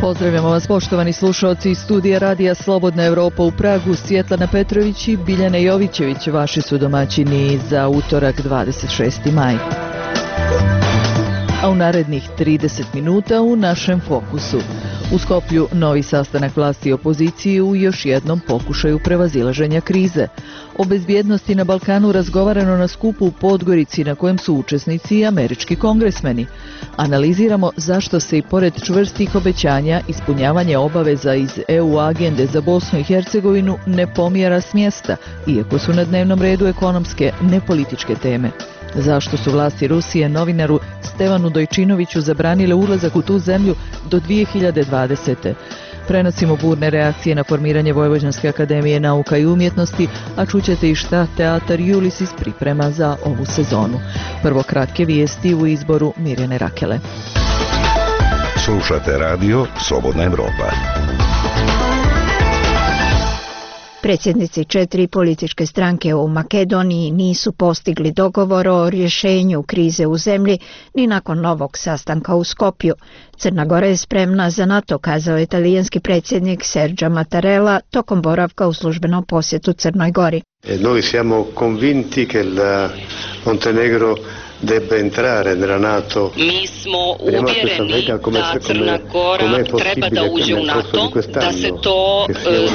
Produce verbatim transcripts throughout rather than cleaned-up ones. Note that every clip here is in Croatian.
Pozdravljamo vas poštovani slušalci iz studija Radija Slobodna Evropa u Pragu. Svjetlana Petrović i Biljana Jovićević vaši su domaćini za utorak dvadeset šesti maj. A u narednih trideset minuta u našem fokusu. U Skoplju novi sastanak vlasti i opozicije u još jednom pokušaju prevazilaženja krize. O bezbjednosti na Balkanu razgovarano na skupu u Podgorici na kojem su učesnici i američki kongresmeni. Analiziramo zašto se i pored čvrstih obećanja ispunjavanje obaveza iz E U agende za Bosnu i Hercegovinu ne pomjera s mjesta, iako su na dnevnom redu ekonomske, ne političke teme. Zašto su vlasti Rusije novinaru Stevanu Dojčinoviću zabranile ulazak u tu zemlju do dvije hiljade dvadesete. Prenosimo burne reakcije na formiranje Vojvođanske akademije nauka i umjetnosti, a čućete i šta teatar Julisis priprema za ovu sezonu. Prvo kratke vijesti u izboru Mirjane Rakele. Slušate radio Slobodna Evropa. Predsjednici četiri političke stranke u Makedoniji nisu postigli dogovor o rješenju krize u zemlji ni nakon novog sastanka u Skopju. Crna Gora je spremna za NATO, kazao je talijanski predsjednik Sergio Mattarella tokom boravka u službenom posjetu Crnoj Gori. E noi siamo convinti che il Montenegro debba entrare nella NATO. Mi smo uvjereni da Crna Gora treba da uđe u NATO, da se to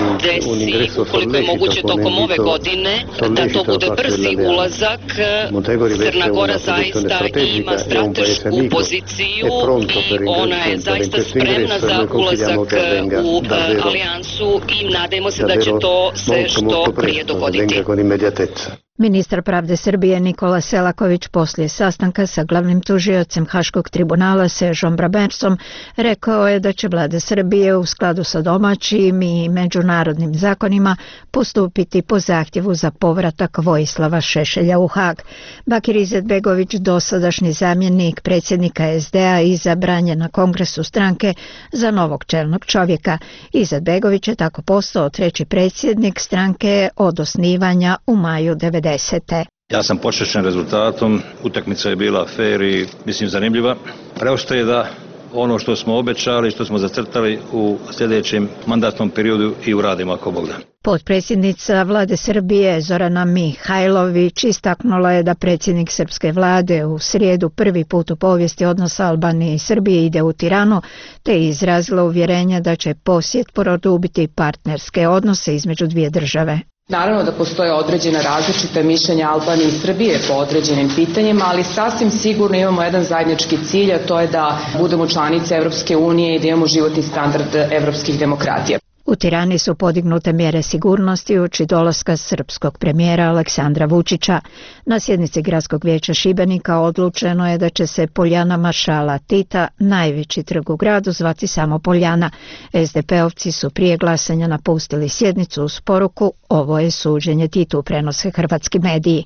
desi ukoliko je moguće tokom ove godine, da to bude brzi ulazak. Crna Gora zaista ima stratešku poziciju i ona je zaista spremna za ulazak u alijansu i nadajmo se da će to se što prije dogoditi. Ministar pravde Srbije Nikola Selaković poslije sastanka sa glavnim tužiocem Haškog tribunala Sežom Bramercom rekao je da će vlada Srbije u skladu sa domaćim i međunarodnim zakonima postupiti po zahtjevu za povratak Vojislava Šešelja u Hag. Bakir Izetbegović, dosadašnji zamjenik predsjednika S D A, izabran je na kongresu stranke za novog čelnog čovjeka. Izetbegović je tako postao treći predsjednik stranke od osnivanja u maju devedesete. Ja sam počešćen rezultatom, utakmica je bila fair i mislim zanimljiva. Preostaje da ono što smo obećali, što smo zacrtali u sljedećem mandatnom periodu i uradimo ako Bog da. Potpredsjednica vlade Srbije Zorana Mihajlović istaknula je da predsjednik srpske vlade u srijedu prvi put u povijesti odnosa Albanije i Srbije ide u Tiranu, te je izrazila uvjerenje da će posjet produbiti partnerske odnose između dvije države. Naravno da postoje određena različita mišljenja Albanije i Srbije po određenim pitanjima, ali sasvim sigurno imamo jedan zajednički cilj, a to je da budemo članice Evropske unije i da imamo životni standard evropskih demokratija. U Tirani su podignute mjere sigurnosti uoči dolaska srpskog premijera Aleksandra Vučića. Na sjednici Gradskog vijeća Šibenika odlučeno je da će se Poljana Maršala Tita, najveći trg u gradu, zvati samo Poljana. S D P-ovci su prije glasanja napustili sjednicu uz poruku "Ovo je suđenje Titu", prenose hrvatski mediji.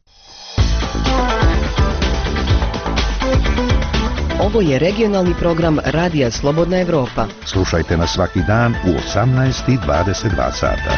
Ovo je regionalni program Radija Slobodna Evropa. Slušajte nas svaki dan u osamnaest i dvadeset dva sata.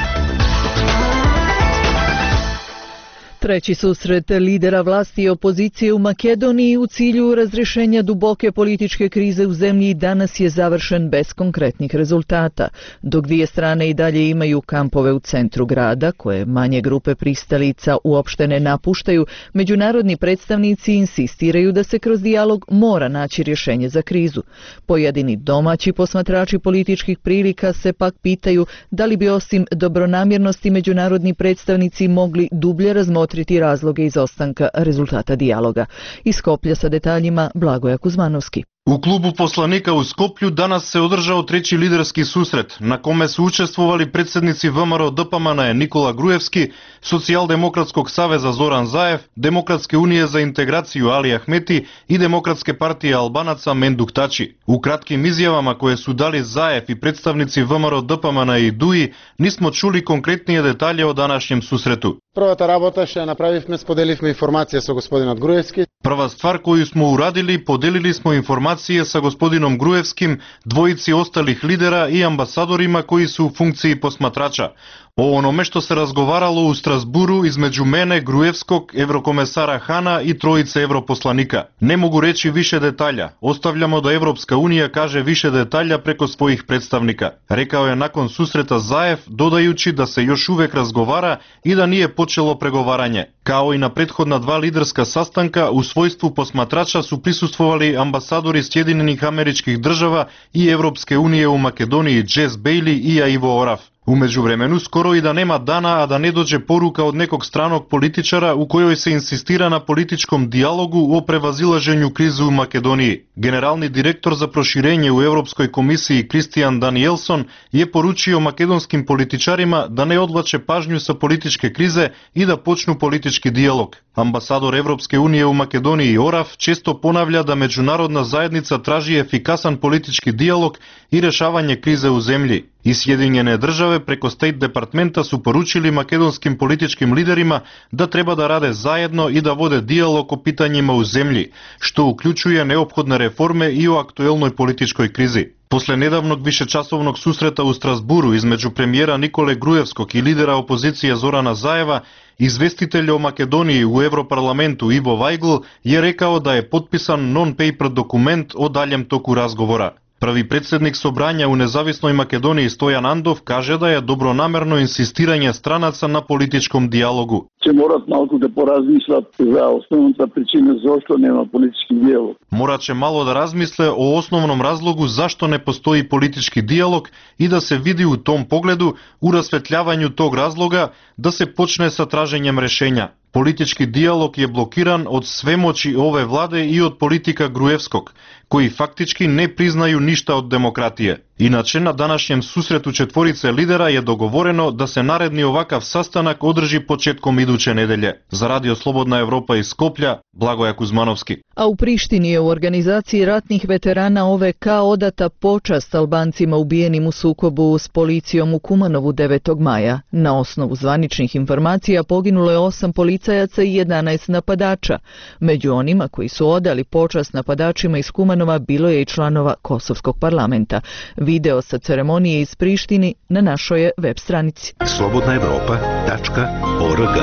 Treći susret lidera vlasti i opozicije u Makedoniji u cilju razrješenja duboke političke krize u zemlji danas je završen bez konkretnih rezultata. Dok dvije strane i dalje imaju kampove u centru grada, koje manje grupe pristalica uopšte ne napuštaju, međunarodni predstavnici insistiraju da se kroz dijalog mora naći rješenje za krizu. Pojedini domaći posmatrači političkih prilika se pak pitaju da li bi osim dobronamjernosti međunarodni predstavnici mogli dublje razmotriti razloge izostanka rezultata dijaloga. Iz Skoplja sa detaljima Blagoja Kuzmanovski. U klubu poslanika u Skoplju danas se održao treći liderski susret, na kome su učestvovali predsjednici V M R O D P M N Nikola Grujevski, Socijaldemokratskog saveza Zoran Zaev, Demokratske unije za integraciju Ali Ahmeti i Demokratske partije Albanaca Menduk Tači. U kratkim izjavama koje su dali Zaev i predstavnici V M R O D P M N i D U I nismo čuli konkretnije detalje o današnjem susretu. Prvата работа што ја направивме, споделивме информација со господинот Груевски. Prva stvar koju smo uradili, podelili smo informacije sa gospodinom Gruevskim, dvojici ostalih lidera i ambasadorima koji su u funkciji posmatrača. О ономе што се разговарало у Страсбуру измеѓу мене, Груевскog, еврокомесара Хана и троица европосланика. Не могу речи више детаља. Остављамо да Европска унија каже више детаља преко своих представника. Рекао е након сусрета Заев, додајучи да се још увек разговара и да nije почело преговарање. Као и на претходна два лидерска састанка, у својство посматрача су присуствували амбасадори Сјединених Америчких држава и Европске унија у Македонија Джес Бејли и Аиво Ораф. Умеѓу времену, скоро и да нема дана, а да не доđe порука од неког страног политичара у којој се инсистира на политичком диалогу о превазилажењу криза у Македонија. Генерални директор за проширење у Европској комисија Кристијан Даниелсон je поручио македонским политичарима да не одвлаче пажњу со политичке кризе и да почну политички диалог. Амбасадор Европске унија у Македонија Ораф често понавља да меѓународна заедница тражи ефикасен политички диалог и решавање кризе у земји. И Сјединjene државе преко Стейт департмента су поручили македонским политичким лидерима да треба да раде заедно и да воде диалог о питањима у земји, што уклучује неопходни реформе и о актуелној политичкој кризи. После недавног вишечасовног сусрета у Страсбуру измеѓу премиера Николе Груевскog и лидера опозиција Зорана Заева, известител о Македонија у Европарламенту Иво Вајгл je рекао да е подписан нон-пейпер документ о далjem току разговора. Први председник собрања у независној Македонија Стојан Андов каже да е добронамерно инсистирање странаца на политичком диалогу. Че морат малку да поразмислат за основната причина зашто нема политички диалог. Мораче мало да размисле о основном разлогу зашто не постои политички диалог и да се види у том погледу у расветљавању тог разлога да се почне со тражењем решења. Политички диалог je блокиран од свемочи ове владе и од политика Груевскog, кои фактички не признају ништа од демократија. Иначе на данашњем сусрету четворице лидера je договорено да се наредни овакав састанак одржи почетком идуче неделје. За Радио Слободна Европа из Скопља, Благоја Кузмановски. A u Prištini je u organizaciji ratnih veterana O V K odata počast Albancima ubijenim u sukobu s policijom u Kumanovu devetog maja. Na osnovu zvaničnih informacija poginulo je osam policajaca i jedanaest napadača. Među onima koji su odali počast napadačima iz Kumanova bilo je i članova Kosovskog parlamenta. Video sa ceremonije iz Prištini na našoj je web stranici. slobodna evropa tačka org.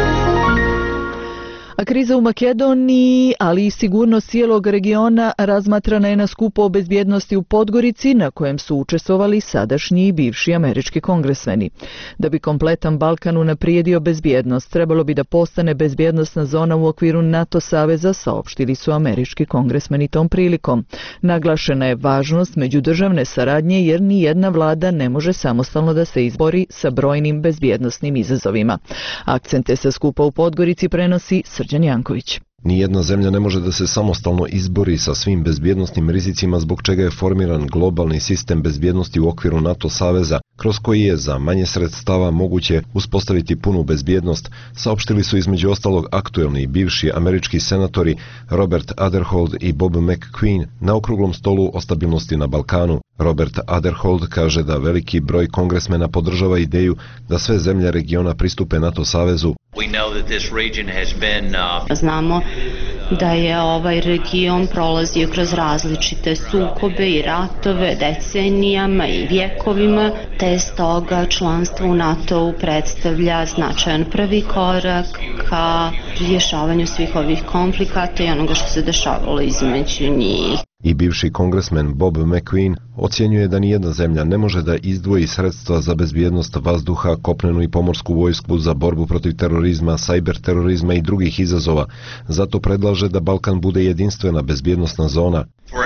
A kriza u Makedoniji, ali i sigurnost cijelog regiona razmatrana je na skupu o bezbjednosti u Podgorici, na kojem su učestvovali sadašnji i bivši američki kongresmeni. Da bi kompletan Balkan unaprijedio bezbjednost, trebalo bi da postane bezbjednostna zona u okviru NATO saveza, saopštili su američki kongresmeni tom prilikom. Naglašena je važnost međudržavne saradnje jer ni jedna vlada ne može samostalno da se izbori sa brojnim bezbjednostnim izazovima. Akcente sa skupa u Podgorici prenosi Srđan Janković. Nijedna zemlja ne može da se samostalno izbori sa svim bezbjednostnim rizicima zbog čega je formiran globalni sistem bezbjednosti u okviru NATO saveza, kroz koji je za manje sredstava moguće uspostaviti punu bezbjednost, saopštili su između ostalog aktuelni i bivši američki senatori Robert Aderhold i Bob McQueen na okruglom stolu o stabilnosti na Balkanu. Robert Aderhold kaže da veliki broj kongresmena podržava ideju da sve zemlje regiona pristupe NATO savezu. Znamo da je ovaj region prolazio kroz različite sukobe i ratove decenijama i vjekovima, te stoga članstvo u NATO-u predstavlja značajan prvi korak ka rješavanju svih ovih konflikata i onoga što se dešavalo između njih. I bivši kongresmen Bob McQueen ocjenjuje da nijedna zemlja ne može da izdvoji sredstva za bezbjednost vazduha, kopnenu i pomorsku vojsku za borbu protiv terorizma, sajber terorizma i drugih izazova. Zato predlaže da Balkan bude jedinstvena bezbjednostna zona.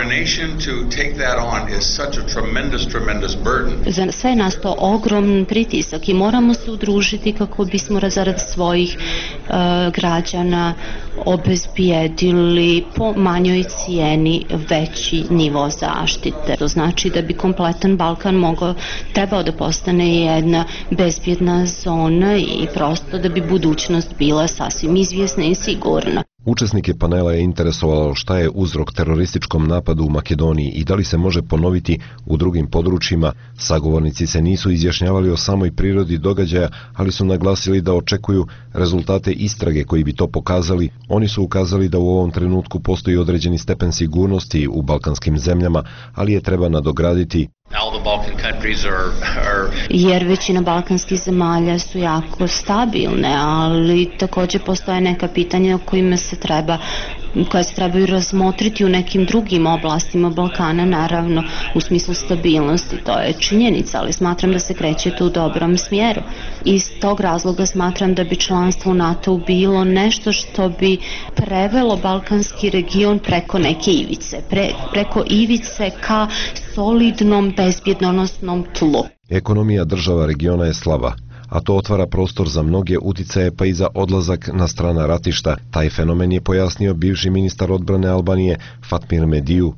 Za sve nas to ogroman pritisak i moramo se udružiti kako bismo zarad svojih uh, građana obezbijedili po manjoj cijeni veći nivo zaštite. To znači da bi kompletan Balkan mogao, trebao da postane jedna bezbjedna zona i prosto da bi budućnost bila sasvim izvjesna i sigurna. Učesnike panela je interesovalo šta je uzrok terorističkom napadu u Makedoniji i da li se može ponoviti u drugim područjima. Sagovornici se nisu izjašnjavali o samoj prirodi događaja, ali su naglasili da očekuju rezultate istrage koji bi to pokazali. Oni su ukazali da u ovom trenutku postoji određeni stepen sigurnosti u balkanskim zemljama, ali je treba nadograditi. Jer većina balkanskih zemalja su jako stabilne, ali također postoje neka pitanja o kojima se treba koje se trebaju razmotriti u nekim drugim oblastima Balkana, naravno u smislu stabilnosti, to je činjenica, ali smatram da se kreće tu u dobrom smjeru. Iz tog razloga smatram da bi članstvo u NATO bilo nešto što bi prevelo balkanski region preko neke ivice, pre, preko ivice ka solidnom bezbjednosnom tlu. Ekonomija država regiona je slaba, a to otvara prostor za mnoge uticaje pa i za odlazak na strana ratišta. Taj fenomen je pojasnio bivši ministar odbrane Albanije Fatmir Mediju.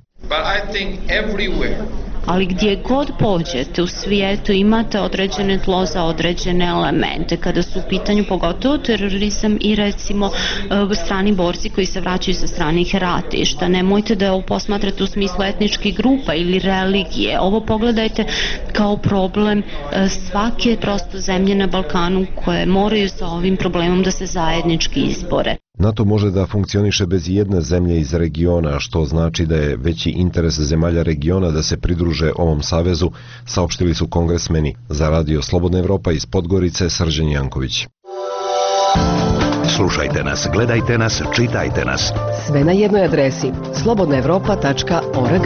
Ali gdje god pođete u svijetu imate određene tlo za određene elemente. Kada su u pitanju pogotovo terorizam i recimo strani borci koji se vraćaju sa stranih ratišta. Nemojte da ovo posmatrate u smislu etničkih grupa ili religije. Ovo pogledajte kao problem svake prosto zemlje na Balkanu koje moraju sa ovim problemom da se zajednički izbore. NATO može da funkcioniše bez jedne zemlje iz regiona, što znači da je veći interes zemalja regiona da se pridruže ovom savezu, saopštili su kongresmeni. Za Radio Slobodna Evropa iz Podgorice, Srđan Janković. Slušajte nas, gledajte nas, čitajte nas. Sve na jednoj adresi slobodna evropa tačka org.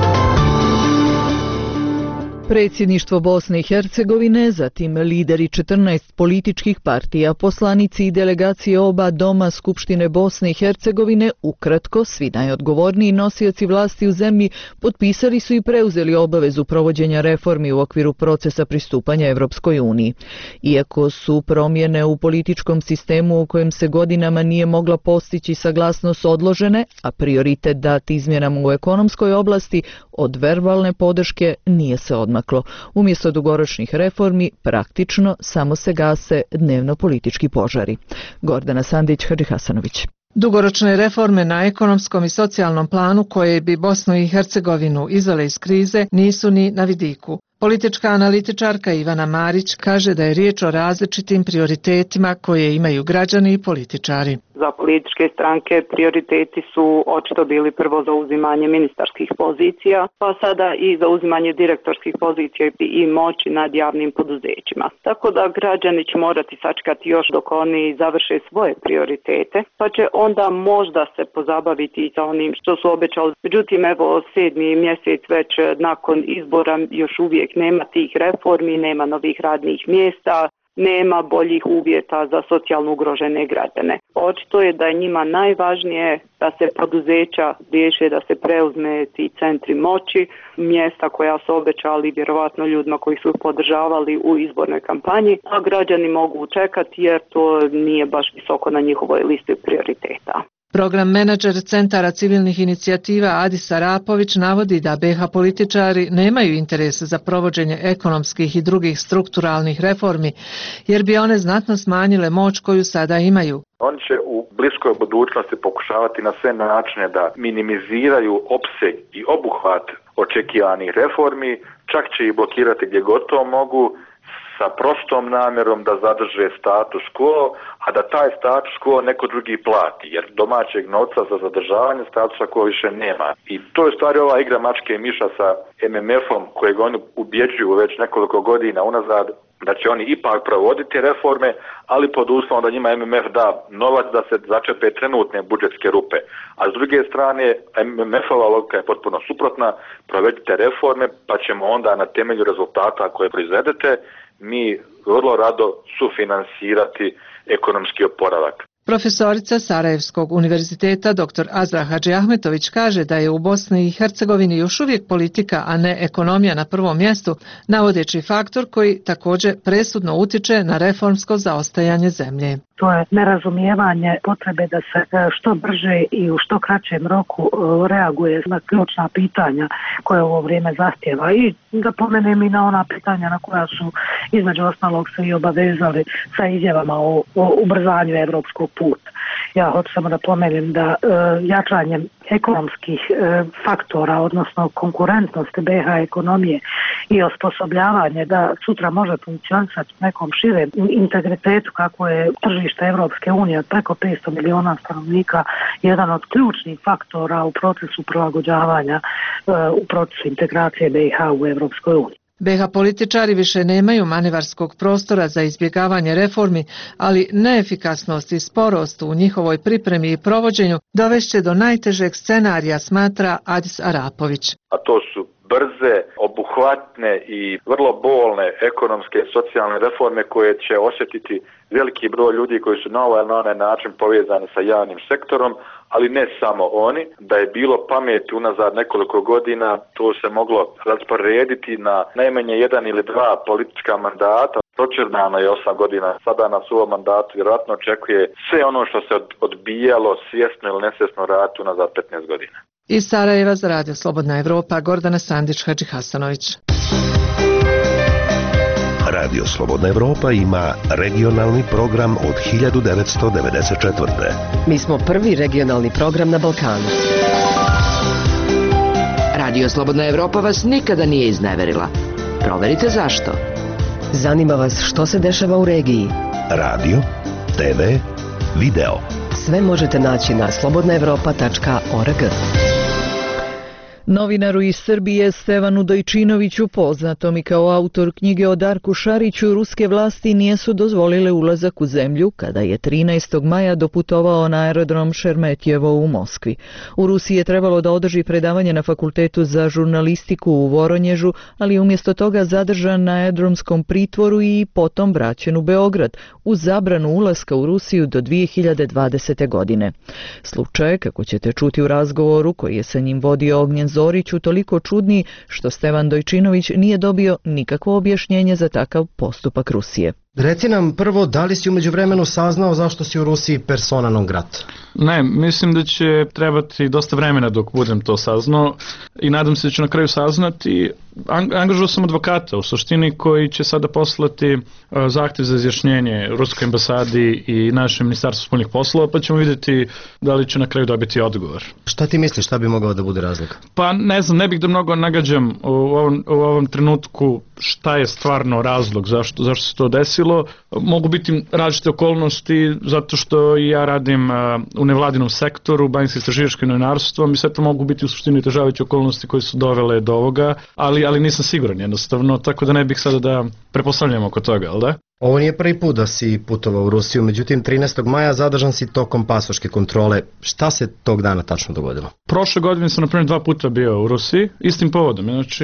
Predsjedništvo Bosne i Hercegovine, zatim lideri četrnaest političkih partija, poslanici i delegacije oba doma Skupštine Bosne i Hercegovine, ukratko svi najodgovorniji nosioci vlasti u zemlji, potpisali su i preuzeli obavezu provođenja reformi u okviru procesa pristupanja Evropskoj uniji. Iako su promjene u političkom sistemu u kojem se godinama nije mogla postići saglasnost odložene, a prioritet dat izmjenama u ekonomskoj oblasti, od verbalne podrške nije se odmaklo. Umjesto dugoročnih reformi, praktično samo se gase dnevno politički požari. Gordana Sandić, Hadži Hasanović. Dugoročne reforme na ekonomskom i socijalnom planu koje bi Bosnu i Hercegovinu izvele iz krize nisu ni na vidiku. Politička analitičarka Ivana Marić kaže da je riječ o različitim prioritetima koje imaju građani i političari. Za političke stranke prioriteti su očito bili prvo zauzimanje ministarskih pozicija, pa sada i zauzimanje direktorskih pozicija i moći nad javnim poduzećima. Tako da građani će morati sačekati još dok oni završe svoje prioritete, pa će onda možda se pozabaviti sa onim što su obećali. Međutim, evo sedmi mjesec već nakon izbora još uvijek nema tih reformi, nema novih radnih mjesta, nema boljih uvjeta za socijalno ugrožene građane. Očito je da je njima najvažnije da se poduzeća riješe, da se preuzme ti centri moći, mjesta koja su obećali vjerovatno ljudima koji su podržavali u izbornoj kampanji, a građani mogu čekati jer to nije baš visoko na njihovoj listi prioriteta. Program menadžer centara civilnih inicijativa Adis Arapović navodi da be ha političari nemaju interes za provođenje ekonomskih i drugih strukturalnih reformi, jer bi one znatno smanjile moć koju sada imaju. Oni će u bliskoj budućnosti pokušavati na sve načine da minimiziraju opseg i obuhvat očekivanih reformi, čak će ih blokirati gdje god to mogu, sa prostom namjerom da zadrže status quo, a da taj status quo neko drugi plati, jer domaćeg novca za zadržavanje statusa quo više nema. I to je stvari ova igra mačke i miša sa em em efom kojeg oni ubjeđuju već nekoliko godina unazad da će oni ipak provoditi reforme, ali pod uslovom da njima em em ef da novac da se začepe trenutne budžetske rupe. A s druge strane, em em efova logika je potpuno suprotna, provedite reforme pa ćemo onda na temelju rezultata koje proizvedete mi vrlo rado sufinansirati ekonomski oporavak. Profesorica Sarajevskog univerziteta dr Azra Hadžiahmetović kaže da je u Bosni i Hercegovini još uvijek politika, a ne ekonomija na prvom mjestu, navodeći faktor koji također presudno utiče na reformsko zaostajanje zemlje. To je nerazumijevanje potrebe da se što brže i u što kraćem roku reaguje na ključna pitanja koje ovo vrijeme zahtjeva. I da pomenem i na ona pitanja na koja su između ostalog se i obavezali sa izjavama o, o ubrzanju evropskog puta. Ja hoću samo da pomenem da e, jačanjem ekonomskih e, faktora, odnosno konkurentnosti B H ekonomije i osposobljavanje da sutra može funkcionisati u nekom širem integritetu kako je tržište Evropske unije od preko petsto miliona stanovnika, jedan od ključnih faktora u procesu prilagođavanja, e, u procesu integracije B H u Evropskoj uniji. B H političari više nemaju manevarskog prostora za izbjegavanje reformi, ali neefikasnost i sporost u njihovoj pripremi i provođenju dovešće do najtežeg scenarija, smatra Adis Arapović. A to su brze, obuhvatne i vrlo bolne ekonomske i socijalne reforme koje će osjetiti veliki broj ljudi koji su na ovaj ili na onaj način povezani sa javnim sektorom, ali ne samo oni. Da je bilo pameti unazad nekoliko godina, to se moglo rasporediti na najmanje jedan ili dva politička mandata. Pročernano je osam godina, sada nas u ovom mandatu vjerojatno očekuje sve ono što se odbijalo svjesno ili nesvjesno raditi unazad petnaest godina. Iz Sarajeva za Radio Slobodna Evropa, Gordana Sandić, Hadži Hasanović. Radio Slobodna Evropa ima regionalni program od hiljadu devetsto devedeset četvrte. Mi smo prvi regionalni program na Balkanu. Radio Slobodna Evropa vas nikada nije izneverila. Proverite zašto. Zanima vas što se dešava u regiji. Radio, te ve, video. Sve možete naći na slobodna evropa tačka org. Novinaru iz Srbije Stevanu Dojčinoviću, poznatom i kao autor knjige o Darku Šariću, ruske vlasti nisu dozvolile ulazak u zemlju kada je trinaestog maja doputovao na aerodrom Šeremetjevo u Moskvi. U Rusiji je trebalo da održi predavanje na Fakultetu za žurnalistiku u Voronježu, ali umjesto toga zadržan na aerodromskom pritvoru i potom vraćen u Beograd uz zabranu ulaska u Rusiju do dvije hiljade dvadesete. godine. Slučaj, kako ćete čuti u razgovoru koji je sa njim vodio Ognjen Zorić, toliko čudni što Stevan Dojčinović nije dobio nikakvo objašnjenje za takav postupak Rusije. Reci nam prvo, da li si u međuvremenu saznao zašto si u Rusiji persona non grata? Ne, mislim da će trebati dosta vremena dok budem to saznao i nadam se da ću na kraju saznati. Angažuo sam advokata u suštini koji će sada poslati zahtjev za izjašnjenje Ruskoj ambasadi i našem ministarstvu spoljnih poslova, pa ćemo vidjeti da li ću na kraju dobiti odgovor. Šta ti misliš, šta bi mogao da bude razlog? Pa ne znam, ne bih da mnogo nagađam u ovom, u ovom trenutku šta je stvarno razlog, zašto, zašto se to desilo. Mogu biti različite okolnosti zato što i ja radim u nevladinom sektoru, bavim se istraživačkim novinarstvom i sve to mogu biti u suštini težavajuće okolnosti koje su dovele do ovoga, ali, ali nisam siguran jednostavno, tako da ne bih sada da prepostavljam oko toga, ali da? Ovo nije prvi put da si putovao u Rusiju, međutim trinaestog maja zadržan si tokom pasoške kontrole. Šta se tog dana tačno dogodilo? Prošle godine sam na primjer dva puta bio u Rusiji, istim povodom. Znači,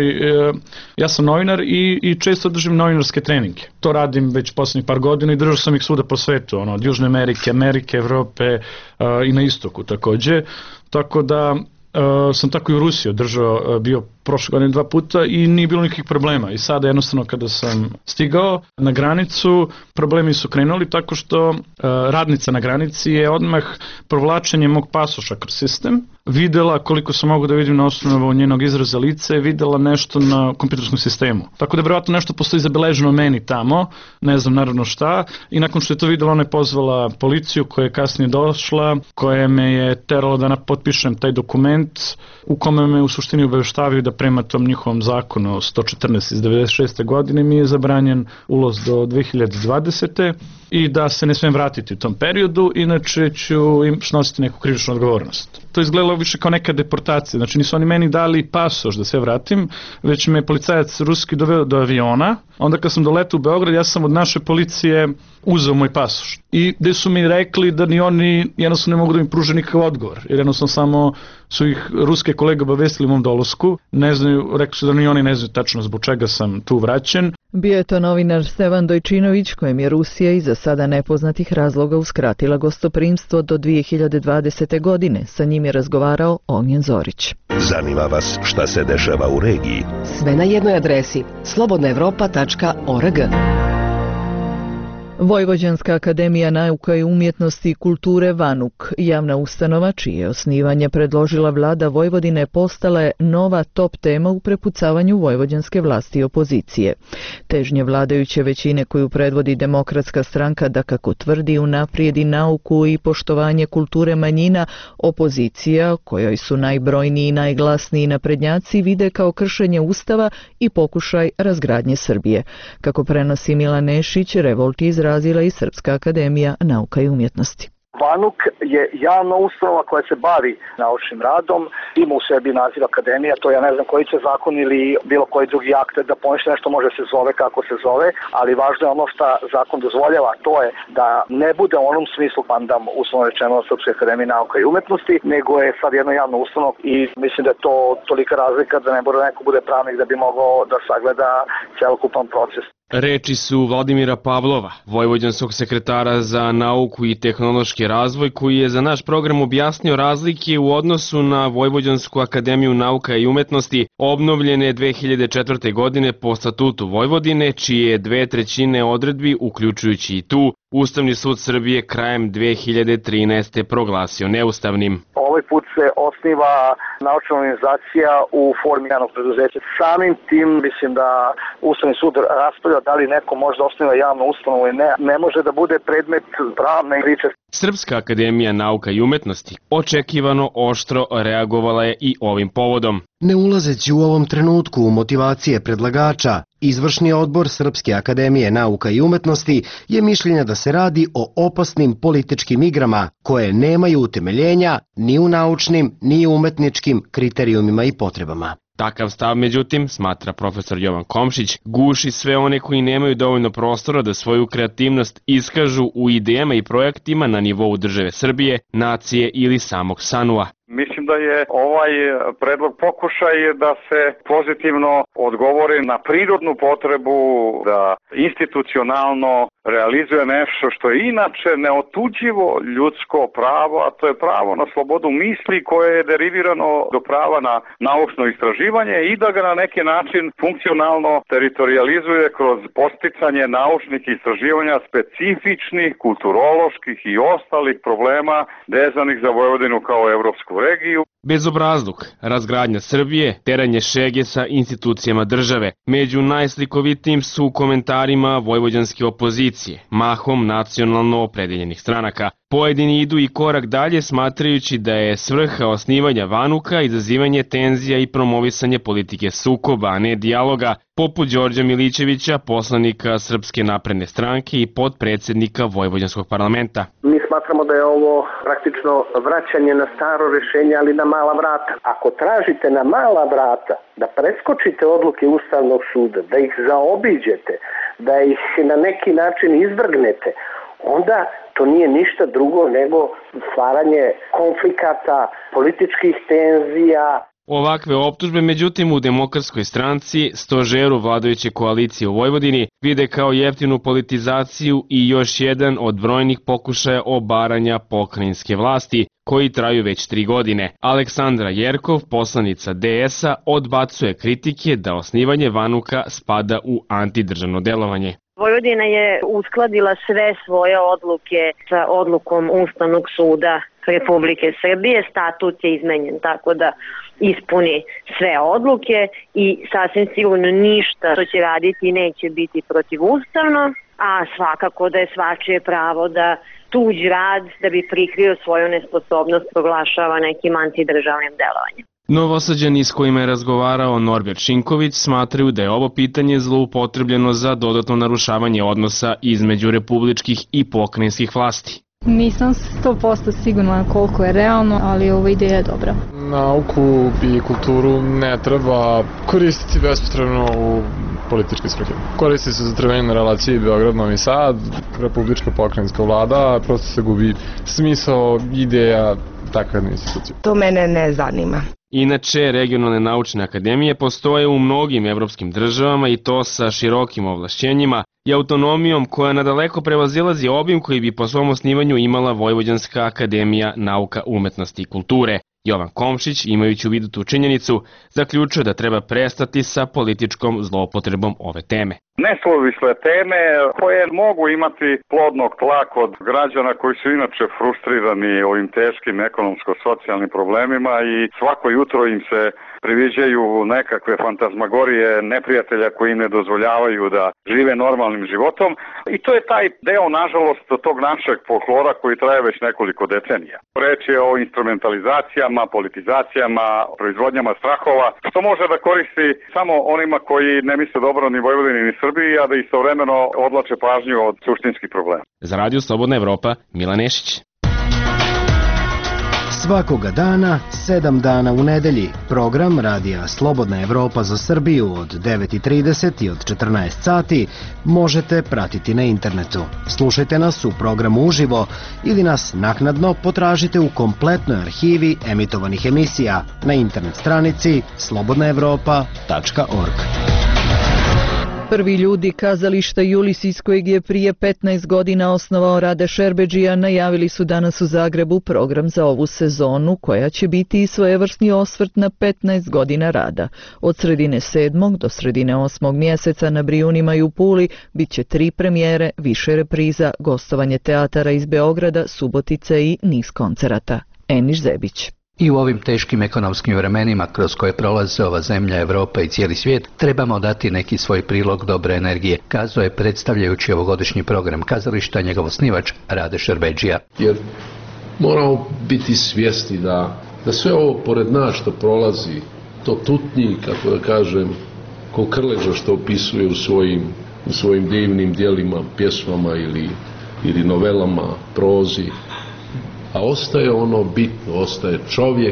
ja sam novinar i, i često držim novinarske treninge. To radim već posljednjih par godina i držao sam ih svuda po svetu, ono, od Južne Amerike, Amerike, Evrope uh, i na istoku također. Tako da uh, sam tako i u Rusiji održao, uh, bio prošle godine dva puta i nije bilo nikakvih problema. I sada jednostavno kada sam stigao na granicu, problemi su krenuli tako što uh, radnica na granici je odmah provlačenjem mog pasoša kroz sistem videla, koliko sam mogu da vidim na osnovu njenog izraza lice, videla nešto na kompjuterskom sistemu. Tako da vjerojatno nešto postoji zabeleženo meni tamo, ne znam naravno šta, i nakon što je to videla ona je pozvala policiju koja je kasnije došla, koja me je terala da potpišem taj dokument u kome me u suštini obaveštavaju da prema tom njihovom zakonu sto četrnaest iz devedeset šeste. godine mi je zabranjen ulaz do dve hiljade dvadesete. i da se ne smijem vratiti u tom periodu, inače ću im snositi neku krivičnu odgovornost. To izgledalo više kao neka deportacija, znači nisu oni meni dali pasoš da se vratim, već me policajac ruski doveo do aviona, onda kad sam doletao u Beograd, ja sam od naše policije uzeo moj pasoš. I gde su mi rekli da ni oni jednostavno ne mogu da mi pruže nikakav odgovor, jer jednostavno samo su ih ruske kolege obavestili mom dolasku, ne znaju, rekli su da ni oni ne znaju tačno zbog čega sam tu vraćen. Bio je to novinar Stevan Dojčinović, kojem je Rusija iz za sada nepoznatih razloga uskratila gostoprimstvo do dvije hiljade dvadesete. godine. Sa njim je razgovarao Ognjen Zorić. Zanima vas šta se dešava u regiji? Sve na jednoj adresi slobodna evropa tačka org. Vojvođanska akademija nauka i umjetnosti i kulture VANUK, javna ustanova čije osnivanje predložila vlada Vojvodine, postala je nova top tema u prepucavanju vojvođanske vlasti i opozicije. Težnje vladajuće većine koju predvodi Demokratska stranka da, kako tvrdi, unaprijedi nauku i poštovanje kulture manjina, opozicija, kojoj su najbrojniji i najglasniji naprednjaci, vide kao kršenje Ustava i pokušaj razgradnje Srbije. Kako prenosi Milan Nešić, revolt je izrazila i Srpska akademija nauka i umjetnosti. VANUK je javna ustanova koja se bavi naučnim radom, ima u sebi naziv akademija, to ja ne znam koji će zakon ili bilo koji drugi akt da poništi nešto, može se zove kako se zove, ali važno je ono što zakon dozvoljava, to je da ne bude u onom smislu pandam uslovno rečeno Srpske akademije nauka i umjetnosti, nego je sad jedna javna ustanova i mislim da je to tolika razlika da ne bude neko bude pravnik da bi mogao da sagleda celokupan proces. Reči su Vladimira Pavlova, vojvođanskog sekretara za nauku i tehnološki razvoj, koji je za naš program objasnio razlike u odnosu na Vojvođansku akademiju nauka i umetnosti, obnovljene dve hiljade četvrte. godine po statutu Vojvodine, čije dve trećine odredbi, uključujući i tu, Ustavni sud Srbije krajem dve hiljade trinaeste. proglasio neustavnim. Ovaj put se osniva naučna organizacija u formi javnog preduzeća. Samim tim mislim da Ustavni sud raspravlja da li neko može da osniva javnu ustanovu ili ne. Ne može da bude predmet pravne priče. Srpska akademija nauka i umetnosti očekivano oštro reagovala je i ovim povodom. Ne ulazeći u ovom trenutku u motivacije predlagača, Izvršni odbor Srpske akademije nauka i umetnosti je mišljenja da se radi o opasnim političkim igrama koje nemaju utemeljenja ni u naučnim ni u umetničkim kriterijumima i potrebama. Takav stav, međutim, smatra profesor Jovan Komšić, guši sve one koji nemaju dovoljno prostora da svoju kreativnost iskažu u idejama i projektima na nivou države Srbije, nacije ili samog sanua. Mislim da je ovaj predlog pokušaj da se pozitivno odgovori na prirodnu potrebu da institucionalno realizuje nešto što je inače neotuđivo ljudsko pravo, a to je pravo na slobodu misli koje je derivirano do prava na naučno istraživanje i da ga na neki način funkcionalno teritorializuje kroz posticanje naučnih istraživanja specifičnih, kulturoloških i ostalih problema vezanih za Vojvodinu kao evropsku regiju. Bezobrazluk, razgradnja Srbije, teranje šege sa institucijama države. Među najslikovitijim su komentarima vojvođanske opozicije, mahom nacionalno opredeljenih stranaka. Pojedini idu i korak dalje, smatrajući da je svrha osnivanja VANUK-a izazivanje tenzija i promovisanje politike sukoba, a ne dijaloga, poput Đorđa Milićevića, poslanika Srpske napredne stranke i potpredsednika Vojvođanskog parlamenta. Mi smatramo da je ovo praktično vraćanje na staro rešenje, ali na mala vrata. Ako tražite na mala vrata da preskočite odluke Ustavnog suda, da ih zaobiđete, da ih na neki način izvrgnete, onda to nije ništa drugo nego stvaranje konflikata, političkih tenzija. Ovakve optužbe, međutim, u Demokratskoj stranci, stožeru vladajuće koalicije u Vojvodini, vide kao jeftinu politizaciju i još jedan od brojnih pokušaja obaranja pokrajinske vlasti, koji traju već tri godine. Aleksandra Jerkov, poslanica D S-a, odbacuje kritike da osnivanje VANUK-a spada u antidržavno delovanje. Vojvodina je uskladila sve svoje odluke sa odlukom Ustavnog suda Republike Srbije. Statut je izmenjen tako da ispuni sve odluke i sasvim sigurno ništa što će raditi neće biti protivustavno, a svakako da je svačije pravo da tuđ rad da bi prikrio svoju nesposobnost proglašava nekim antidržavnim delovanjem. Novosađani s kojima je razgovarao Norbert Šinković smatraju da je ovo pitanje zloupotrebljeno za dodatno narušavanje odnosa između republičkih i pokrajinskih vlasti. Nisam sto posto sigurna koliko je realno, ali ova ideja je dobra. Nauku i kulturu ne treba koristiti bespotrebno u političke svrhe. Koristi se za trvenje na relaciji Beograd-Novi Sad, republička pokrajinska vlada, prosto se gubi smisao, ideja takve institucije. To mene ne zanima. Inače, regionalne naučne akademije postoje u mnogim evropskim državama i to sa širokim ovlašćenjima i autonomijom koja nadaleko prevazilazi obim koji bi po svom osnivanju imala Vojvođanska akademija nauka, umetnosti i kulture. Jovan Komšić, imajući u vidu tu činjenicu, zaključuje da treba prestati sa političkom zloupotrebom ove teme. Nesuvisle teme koje mogu imati plodnog tla kod građana koji su inače frustrirani ovim teškim ekonomsko-socijalnim problemima i svako jutro im se priviđaju nekakve fantazmagorije neprijatelja koji im ne dozvoljavaju da žive normalnim životom i to je taj deo, nažalost, tog našeg folklora koji traje već nekoliko decenija. Reč je o instrumentalizacijama, politizacijama, proizvodnjama strahova, što može da koristi samo onima koji ne misle dobro ni Vojvodini ni Srbiji, a da istovremeno odlače pažnju od suštinskih problema. Za Radio Slobodna Evropa, Milan Nešić. Svakoga dana, sedam dana u nedelji, program Radija Slobodna Evropa za Srbiju od devet i trideset i od četrnaest sati možete pratiti na internetu. Slušajte nas u programu uživo ili nas naknadno potražite u kompletnoj arhivi emitovanih emisija na internet stranici slobodna evropa tačka org. Prvi ljudi kazališta Julis, iz kojeg je prije petnaest godina osnovao Rade Šerbedžija, najavili su danas u Zagrebu program za ovu sezonu, koja će biti i svojevrsni osvrt na petnaest godina rada. Od sredine sedmog do sredine osmog mjeseca na Brijunima i u Puli bit će tri premijere, više repriza, gostovanje teatara iz Beograda, Subotice i niz koncerata. Eniš Zebić. I u ovim teškim ekonomskim vremenima kroz koje prolaze ova zemlja, Evropa i cijeli svijet, trebamo dati neki svoj prilog dobre energije, kazao je predstavljajući ovogodišnji program kazališta njegov osnivač Rade Šerbedžija. Jer moramo biti svjesni da, da sve ovo pored nas što prolazi, to tutnji, kako da kažem, ko Krleža što opisuje u svojim, u svojim divnim dijelima, pjesmama ili, ili novelama, prozi, a ostaje ono bitno, ostaje čovjek,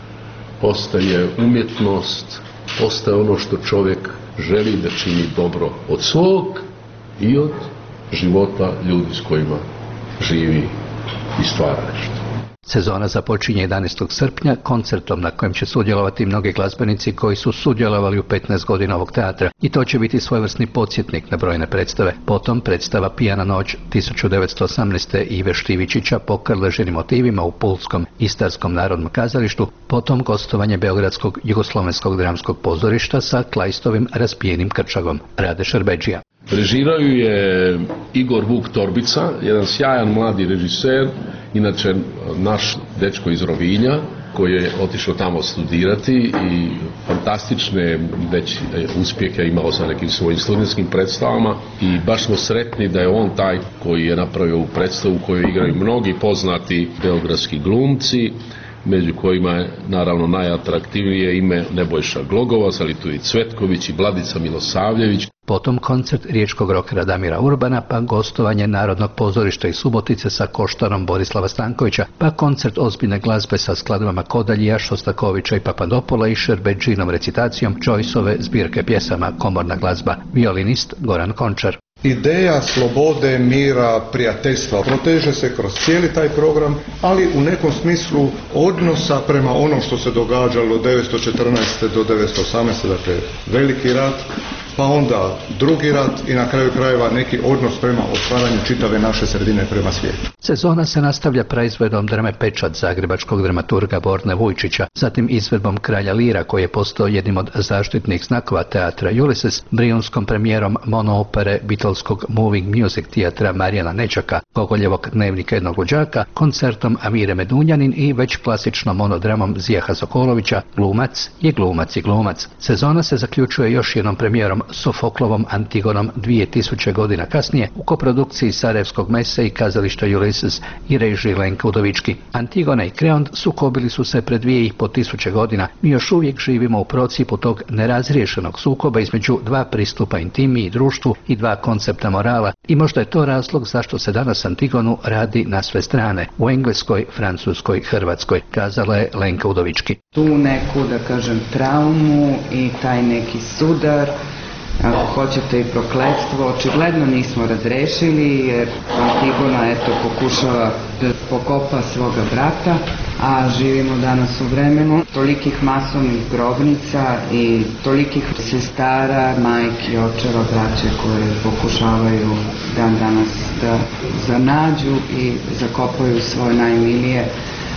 ostaje umjetnost, ostaje ono što čovjek želi da čini dobro od svog i od života ljudi s kojima živi i stvara nešto. Sezona započinje jedanaestog srpnja koncertom na kojem će sudjelovati mnogi glazbenici koji su sudjelovali u petnaest godina ovog teatra i to će biti svojevrsni podsjetnik na brojne predstave. Potom predstava Pijana noć tisuću devetsto osamnaeste Ive Štivičića po krleženim motivima u Pulskom Istarskom narodnom kazalištu, potom gostovanje Beogradskog jugoslovenskog dramskog pozorišta sa Klajstovim Raspijenim krčagom. Rade Šerbedžija. Režirao je Igor Vuk Torbica, jedan sjajan mladi režiser, inače naš dečko iz Rovinja, koji je otišao tamo studirati i fantastične već uspjehe imao sa nekim svojim studentskim predstavama i baš smo sretni da je on taj koji je napravio ovu predstavu koju igraju mnogi poznati beogradski glumci, među kojima je naravno najatraktivnije ime Nebojša Glogovac, ali tu i Cvetković i Vladica Milosavljević. Potom koncert riječkog rokera Damira Urbana, pa gostovanje Narodnog pozorišta iz Subotice sa Koštarom Borislava Stankovića, pa koncert ozbiljne glazbe sa skladbama Kodaljija, Šostakovića i Papadopola i Šerbedžinom recitacijom Joyceove zbirke pjesama Komorna glazba. Violinist Goran Končar. Ideja slobode, mira, prijateljstva proteže se kroz cijeli taj program, ali u nekom smislu odnosa prema onom što se događalo od devetsto četrnaeste do devetsto osamnaeste, dakle veliki rat, pa onda drugi rat i na kraju krajeva neki odnos prema otvaranju čitave naše sredine prema svijetu. Sezona se nastavlja proizvodom drame Pečat zagrebačkog dramaturga Borne Vujčića, zatim izvedbom Kralja Lira koji je postao jednim od zaštitnih znakova teatra Ulysses, brijunskom premijerom monoopere Beatleskog Moving Music teatra Marijana Nečaka, Gogoljevog Dnevnika jednog luđaka, koncertom Amire Medunjanin i već klasičnom monodramom Zijaha Sokolovića Glumac je glumac i glumac. Sezona se zaključuje još jednom premijerom Sofoklovom Antigonom dvije tisuće godina kasnije u koprodukciji Sarajevskog mese i kazališta Ulysses i režiji Lenka Udovički. Antigona i Kreont sukobili su se pred dvije i po tisuće godina. Mi još uvijek živimo u procipu tog nerazriješenog sukoba između dva pristupa intimi i društvu i dva koncepta morala i možda je to razlog zašto se danas Antigonu radi na sve strane, u Engleskoj, Francuskoj, Hrvatskoj, kazala je Lenka Udovički. Tu neku, da kažem, traumu i taj neki sudar, ako hoćete i prokletstvo, očigledno nismo razrešili jer Antigona eto pokušava da pokopa svoga brata, a živimo danas u vremenu tolikih masovnih grobnica i tolikih sestara, majki, očeva, braće koje pokušavaju dan danas da zanađu i zakopaju svoje najmilije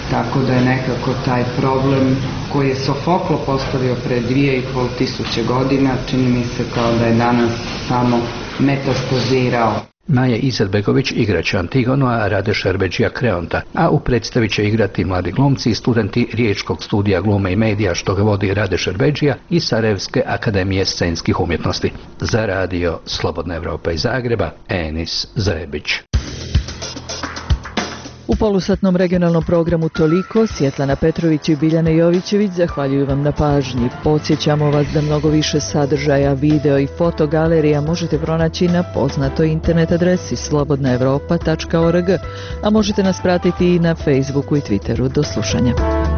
tako da je nekako taj problem koji je Sofoklo postavio pre dvije i pol tisuće godina, čini mi se kao da je danas samo metastazirao. Maja Izetbegović igraće Antigonu, a Rade Šerbeđija Kreonta, a u predstavi će igrati mladi glumci i studenti Riječkog studija glume i medija što ga vodi Rade Šerbeđija i Sarajevske akademije scenskih umjetnosti. Za radio Slobodna Evropa iz Zagreba, Enis Zarebić. U polusatnom regionalnom programu Toliko, Svjetlana Petrović i Biljana Jovićević zahvaljuju vam na pažnji. Podsjećamo vas da mnogo više sadržaja, video i fotogalerija možete pronaći na poznatoj internet adresi slobodna evropa tačka org, a možete nas pratiti i na Facebooku i Twitteru. Do slušanja.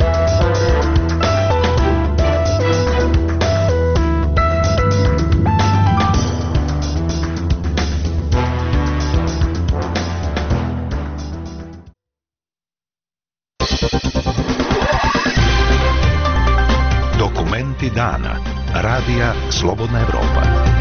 Dokumenti dana. Radija Slobodna Evropa.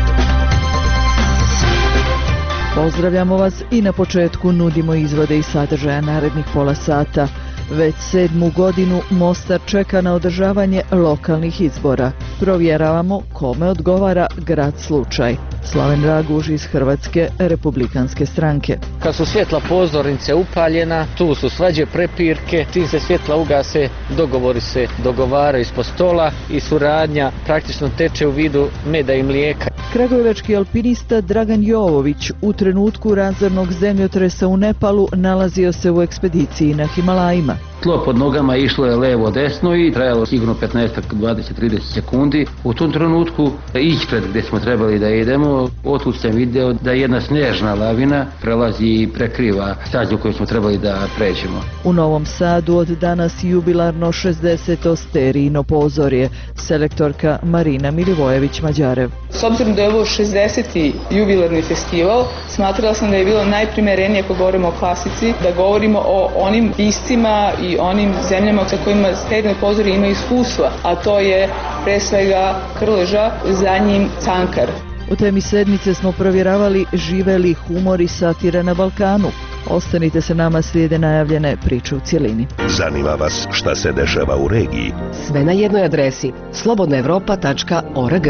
Pozdravljamo vas i na početku nudimo izvode i sadržaja narednih pola sata. Već sedmu godinu Mostar čeka na održavanje lokalnih izbora. Provjeravamo kome odgovara grad slučaj. Slaven Raguž iz Hrvatske republikanske stranke. Kad su svjetla pozornice upaljena, tu su svađe, prepirke, čim se svjetla ugase, dogovori se dogovaraju ispod stola i suradnja praktično teče u vidu meda i mlijeka. Kragujevački alpinista Dragan Jovović u trenutku razornog zemljotresa u Nepalu nalazio se u ekspediciji na Himalajima. Tlo pod nogama išlo je levo desno i trajalo sigurno petnaest, dvadeset, trideset sekundi. U tom trenutku ići pred gdje smo trebali da idemo, otud sam video da jedna snježna lavina prelazi i prekriva stazu koju smo trebali da pređemo. U Novom Sadu od danas jubilarno šezdeseto sterijino pozorje. Selektorka Marina Milivojević-Mađarev. S obzirom da je ovo šezdeseti jubilarni festival, smatrala sam da je bilo najprimerenije ako govorimo o klasici, da govorimo o onim piscima i onim zemljama sa kojima sterijino pozorje ima iskustva, a to je pre svega Krleža, za njim Cankar. U temi sedmice smo provjeravali žive li humor i satira na Balkanu. Ostanite se nama, slijede najavljene priče u cjelini. Zanima vas šta se dešava u regiji? Sve na jednoj adresi slobodna evropa tačka org.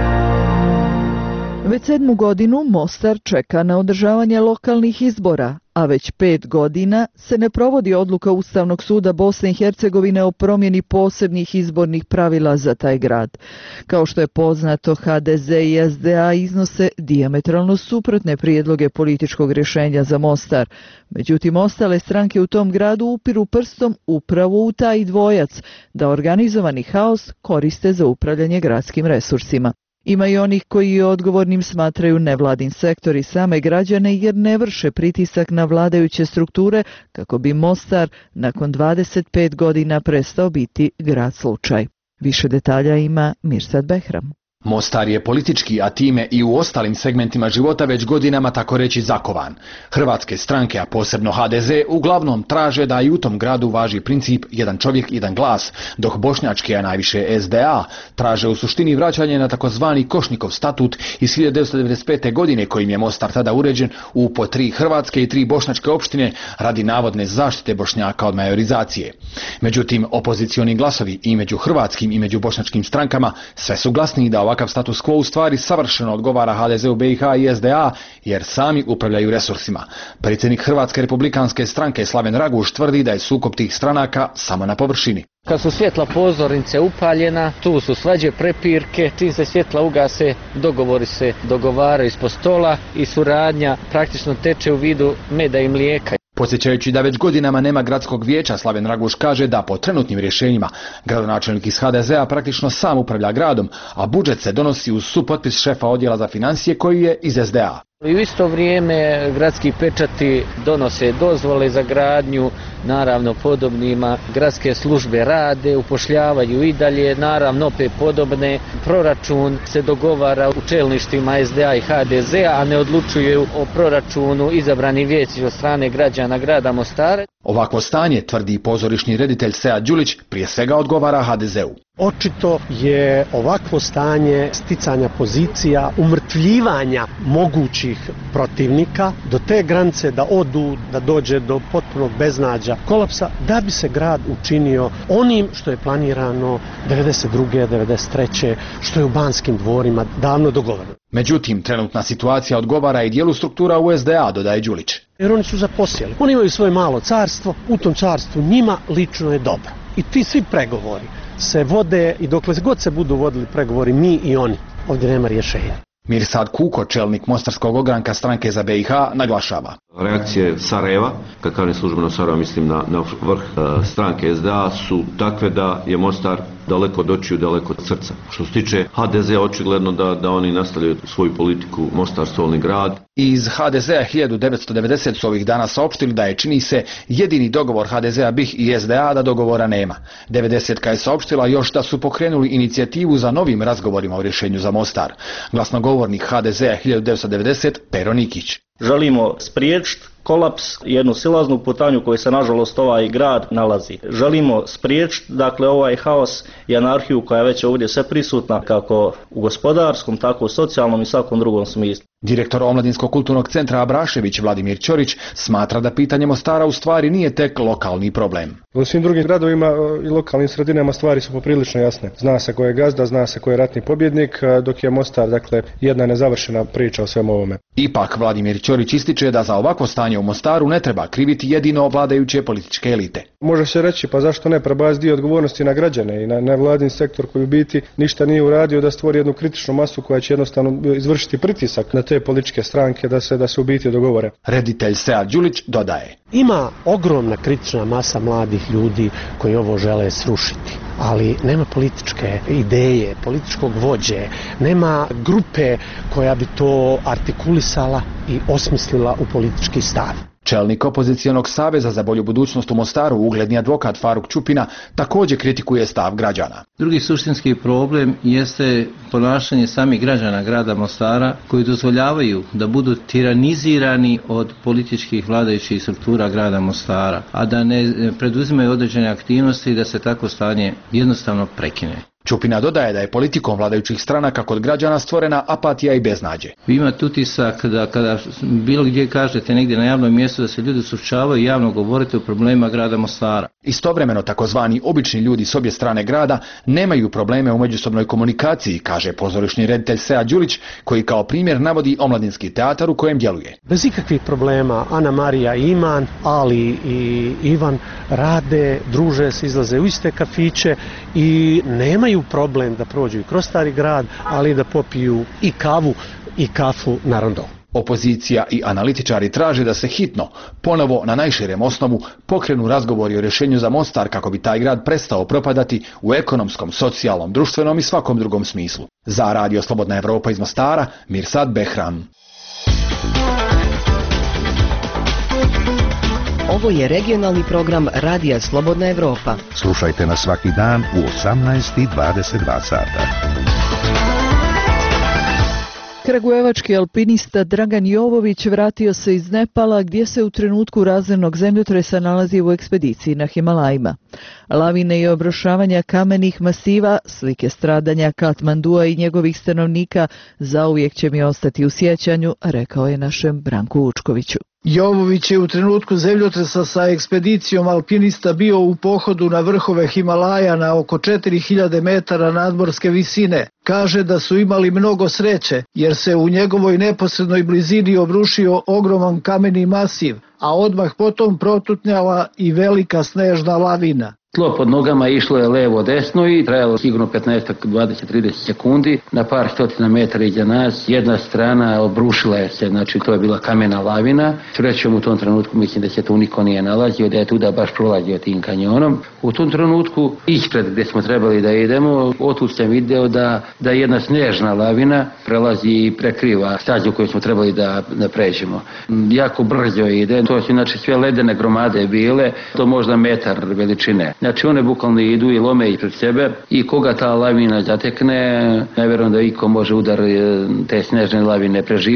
Već sedmu godinu Mostar čeka na održavanje lokalnih izbora, a već pet godina se ne provodi odluka Ustavnog suda Bosne i Hercegovine o promjeni posebnih izbornih pravila za taj grad. Kao što je poznato, ha de ze i es de a iznose dijametralno suprotne prijedloge političkog rješenja za Mostar. Međutim, ostale stranke u tom gradu upiru prstom upravo u taj dvojac, da organizovani haos koriste za upravljanje gradskim resursima. Ima i onih koji odgovornim smatraju nevladin sektor i same građane jer ne vrše pritisak na vladajuće strukture kako bi Mostar nakon dvadeset pet godina prestao biti grad slučaj. Više detalja ima Mirsad Behram. Mostar je politički, a time i u ostalim segmentima života već godinama tako reći zakovan. Hrvatske stranke, a posebno ha de ze, uglavnom traže da i u tom gradu važi princip jedan čovjek, jedan glas, dok bošnjačke, a najviše es de a, traže u suštini vraćanje na takozvani Košnikov statut iz hiljadu devetsto devedeset pete. godine kojim je Mostar tada uređen u po tri hrvatske i tri bošnjačke opštine radi navodne zaštite Bošnjaka od majorizacije. Međutim, opozicioni glasovi i među hrvatskim i među bošnjačkim strankama sve su glasniji da ovakav status quo u stvari savršeno odgovara ha de ze u be i ha i es de a jer sami upravljaju resursima. Predsjednik Hrvatske republikanske stranke Slaven Raguž tvrdi da je sukob tih stranaka samo na površini. Kad su svjetla pozornice upaljena, tu su svađe, prepirke, čim se svjetla ugase, dogovori se dogovaraju ispod stola i suradnja praktično teče u vidu meda i mlijeka. Podsjećajući da već godinama nema gradskog vijeća, Slaven Raguž kaže da po trenutnim rješenjima gradonačelnik iz ha de ze a praktično sam upravlja gradom, a budžet se donosi uz supotpis šefa odjela za financije koji je iz es de a. U isto vrijeme gradski pečati donose dozvole za gradnju, naravno podobnima, gradske službe rade, upošljavaju i dalje, naravno opet podobne, proračun se dogovara u čelništvima es de a i ha de ze a, a ne odlučuju o proračunu izabrani vijećnici od strane građana grada Mostara. Ovakvo stanje, tvrdi pozorišni reditelj Sead Đulić, prije svega odgovara ha de zeu. Očito je ovakvo stanje sticanja pozicija, umrtvljivanja mogućih protivnika do te granice da odu, da dođe do potpunog beznađa, kolapsa, da bi se grad učinio onim što je planirano devedeset druge. devedeset treće. što je u Banskim dvorima davno dogovoreno. Međutim, trenutna situacija odgovara i dijelu struktura u es de a, dodaje Đulić. Jer oni su zaposjeli. Oni imaju svoje malo carstvo, u tom carstvu njima lično je dobro. I ti svi pregovori se vode i dokle god se budu vodili pregovori mi i oni, ovdje nema rješenja. Mirsad Kuko, čelnik Mostarskog ogranka stranke za be i ha, naglašava. Reakcije Sarajeva, kad kažem službeno Sarajeva mislim na, na vrh uh, stranke es de a, su takve da je Mostar daleko od očiju, daleko od srca. Što se tiče ha de zea, očigledno da, da oni nastavljaju svoju politiku Mostar stolni grad. Iz ha de zea hiljadu devetsto devedeset su ovih dana saopštili da je, čini se, jedini dogovor ha de zea, be i ha i es de a da dogovora nema. devedesetka je saopštila još da su pokrenuli inicijativu za novim razgovorima o rješenju za Mostar. Glasnogovornik ha de zea hiljadu devetsto devedeset, Pero Nikić. Želimo spriječiti kolaps, jednu silaznu putanju koju se nažalost ovaj grad nalazi. Želimo spriječiti dakle ovaj haos i anarhiju koja je već ovdje sve prisutna kako u gospodarskom, tako u socijalnom i svakom drugom smislu. Direktor Omladinskog kulturnog centra Abrašević Vladimir Ćorić smatra da pitanje Mostara u stvari nije tek lokalni problem. U svim drugim gradovima i lokalnim sredinama stvari su poprilično jasne. Zna se ko je gazda, zna se ko je ratni pobjednik, dok je Mostar dakle jedna nezavršena priča o svemu ovome. Ipak Vladimir Ćorić ističe da za ovakvo stanje u Mostaru ne treba kriviti jedino vladajuće političke elite. Može se reći pa zašto ne prebaciti dio odgovornosti na građane i na nevladin sektor koji u biti ništa nije uradio da stvori jednu kritičnu masu koja će jednostavno izvršiti pritisak na te političke stranke da se da se u biti dogovore. Reditelj Sead Đulić dodaje. Ima ogromna kritična masa mladih ljudi koji ovo žele srušiti, ali nema političke ideje, političkog vođe, nema grupe koja bi to artikulisala i osmislila u politički stav. Čelnik opozicijonog saveza za bolju budućnost u Mostaru, ugledni advokat Faruk Čupina, također kritikuje stav građana. Drugi suštinski problem jeste ponašanje samih građana grada Mostara koji dozvoljavaju da budu tiranizirani od političkih vladajućih struktura grada Mostara, a da ne preduzimaju određene aktivnosti i da se tako stanje jednostavno prekine. Čupina dodaje da je politikom vladajućih stranaka kod građana stvorena apatija i beznađe. Vi imate utisak da kada bilo gdje kažete negdje na javnom mjestu da se ljudi suočavaju i javno govorite o problemima grada Mostara. Istovremeno takozvani obični ljudi s obje strane grada nemaju probleme u međusobnoj komunikaciji, kaže pozorišni reditelj Sead Đulić, koji kao primjer navodi omladinski teatar u kojem djeluje. Bez ikakvih problema Ana Marija i Iman, Ali i Ivan rade, druže se, izlaze u iste kafiće i nemaju problem da prođu i kroz Stari grad, ali da popiju i kavu i kafu na rondo. Opozicija i analitičari traže da se hitno, ponovo na najširem osnovu, pokrenu razgovori o rješenju za Mostar kako bi taj grad prestao propadati u ekonomskom, socijalnom, društvenom i svakom drugom smislu. Za Radio Slobodna Evropa iz Mostara, Mirsad Behram. Ovo je regionalni program Radija Slobodna Evropa. Slušajte nas svaki dan u osamnaest i dvadeset dva sata. Kragujevački alpinista Dragan Jovović vratio se iz Nepala gdje se u trenutku razornog zemljotresa nalazi u ekspediciji na Himalajima. Lavine i obrušavanja kamenih masiva, slike stradanja Katmandua i njegovih stanovnika zauvijek će mi ostati u sjećanju, rekao je našem Branku Vučkoviću. Jovović je u trenutku zemljotresa sa ekspedicijom alpinista bio u pohodu na vrhove Himalaja na oko četiri hiljade metara nadmorske visine. Kaže da su imali mnogo sreće jer se u njegovoj neposrednoj blizini obrušio ogroman kameni masiv, a odmah potom protutnjala i velika snežna lavina. Tlo pod nogama išlo je levo desno i trajalo sigurno petnaest, dvadeset, trideset sekundi. Na par stotina metara iza nas jedna strana obrušila je se, znači to je bila kamena lavina. Srećom u tom trenutku mislim da se tu niko nije nalazio, da je tuda baš prolazio tim kanjonom. U tom trenutku ispred gdje smo trebali da idemo, otud sam video da, da jedna snežna lavina prelazi i prekriva stazu koju smo trebali da, da pređemo. Jako brzo ide, to su znači sve ledene gromade bile, to možda metar veličine. Znači one bukvalno idu i lome ispred sebe i koga ta lavina zatekne, ne vjerujem da iko može udar te snežne lavine preživjeti.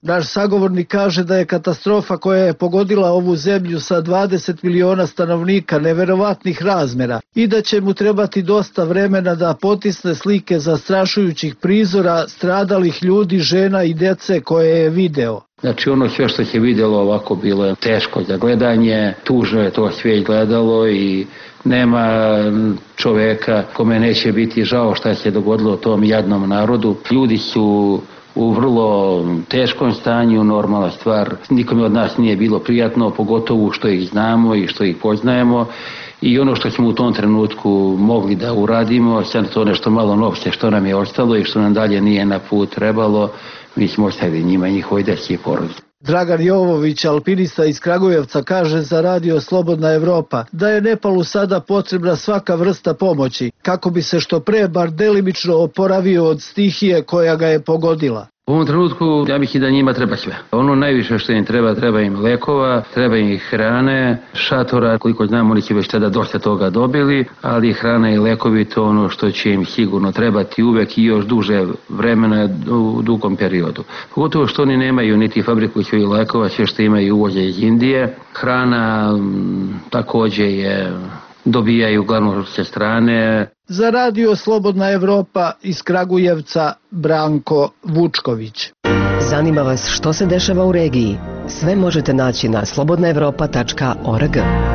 Naš sagovornik kaže da je katastrofa koja je pogodila ovu zemlju sa dvadeset miliona stanovnika neverovatnih razmera i da će mu trebati dosta vremena da potisne slike zastrašujućih prizora stradalih ljudi, žena i dece koje je video. Znači ono sve što se vidjelo ovako bilo je teško za gledanje, tužno je to sve gledalo i nema čoveka kome neće biti žao šta se dogodilo tom jadnom narodu. Ljudi su u vrlo teškom stanju, normalna stvar. Nikome od nas nije bilo prijatno, pogotovo što ih znamo i što ih poznajemo. I ono što smo u tom trenutku mogli da uradimo, sad to nešto malo novce što nam je ostalo i što nam dalje nije na put trebalo, mi smo ostavili njima njihove dečje porodice. Dragan Jovović, alpinista iz Kragujevca, kaže za Radio Slobodna Evropa da je Nepalu sada potrebna svaka vrsta pomoći kako bi se što pre bar delimično oporavio od stihije koja ga je pogodila. U ovom trenutku ja bih i da njima treba sve. Ono najviše što im treba, treba im lekova, treba im hrane, šatora, koliko znam oni će već tada dosta toga dobili, ali hrana i lekovi to ono što će im sigurno trebati uvek i još duže vremena u dugom periodu. Pogotovo što oni nemaju niti fabriku svojih lekova, sve što imaju uvoze iz Indije. Hrana m, takođe je dobijaju uglavnom sa strane. Za Radio Slobodna Evropa iz Kragujevca Branko Vučković. Zanima vas što se dešava u regiji? Sve možete naći na slobodna evropa tačka org.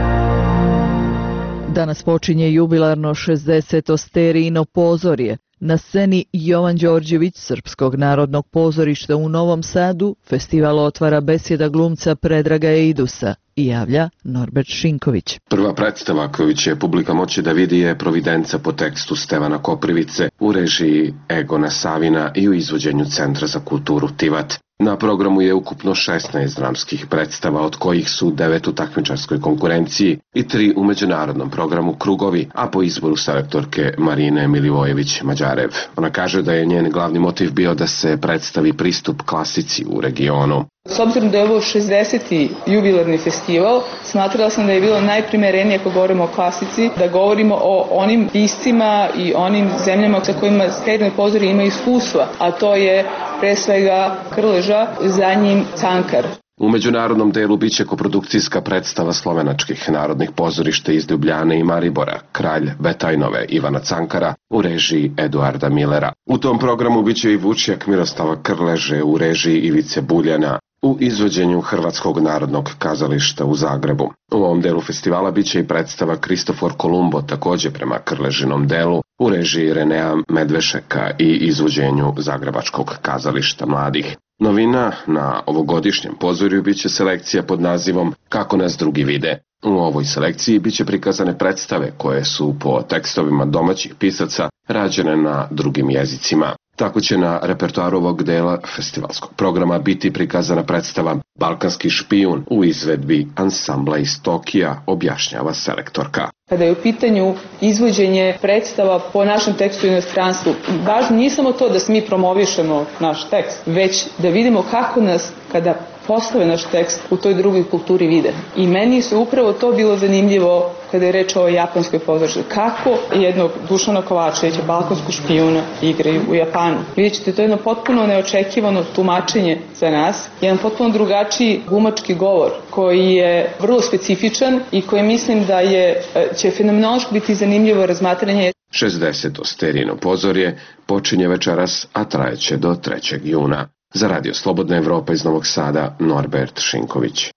Danas počinje jubilarno šezdeseto Sterijino pozorje. Na sceni Jovan Đorđević Srpskog narodnog pozorišta u Novom Sadu festival otvara besjeda glumca Predraga Eidusa i javlja Norbert Šinković. Prva predstava koju će publika moći da vidi je Providenca po tekstu Stevana Koprivice u režiji Egona Savina i u izvođenju Centra za kulturu Tivat. Na programu je ukupno šesnaest dramskih predstava, od kojih su devet u takmičarskoj konkurenciji i tri u međunarodnom programu Krugovi, a po izboru selektorke Marine Milivojević-Mađarev. Ona kaže da je njen glavni motiv bio da se predstavi pristup klasici u regionu. S obzirom da je ovo šezdeseti jubilarni festival, smatrala sam da je bilo najprimerenije ako govorimo o klasici, da govorimo o onim piscima i onim zemljama sa kojima Sterijino pozorje ima iskustva, a to je pre svega Krleža, za njim Cankar. U međunarodnom delu biće koprodukcijska predstava slovenačkih narodnih pozorišta iz Ljubljane i Maribora, Kralj Betajnove Ivana Cankara u režiji Eduarda Millera. U tom programu biće i Vučjak Miroslava Krleže u režiji Ivice Buljana u izvođenju Hrvatskog narodnog kazališta u Zagrebu. U ovom delu festivala biće i predstava Kristofor Kolumbo, takođe prema Krležinom delu, u režiji Renea Medvešeka i izvođenju Zagrebačkog kazališta mladih. Novina na ovogodišnjem pozorju biće selekcija pod nazivom Kako nas drugi vide. U ovoj selekciji biće prikazane predstave koje su po tekstovima domaćih pisaca rađene na drugim jezicima. Tako će na repertoaru ovog dela festivalskog programa biti prikazana predstava Balkanski špijun u izvedbi ansambla iz Tokija, objašnjava selektorka. Kada je u pitanju izvođenje predstava po našem tekstu u inostranstvu, važno nije samo to da mi promovišemo naš tekst, već da vidimo kako nas, kada postave naš tekst, u toj drugoj kulturi vide. I meni su upravo to bilo zanimljivo kada je reč o japanskoj pozorištu. Kako jednog Dušana Kovačevića, Balkansku špijuna, igraju u Japanu. Vidjet ćete, to je jedno potpuno neočekivano tumačenje za nas, jedan potpuno drugačiji glumački govor koji je vrlo specifičan i koji mislim da je, će fenomenološki biti zanimljivo razmatranje. šezdeseto Sterijino pozorje počinje večeras, a trajeće do trećeg juna. Za Radio Slobodna Evropa iz Novog Sada, Norbert Šinković.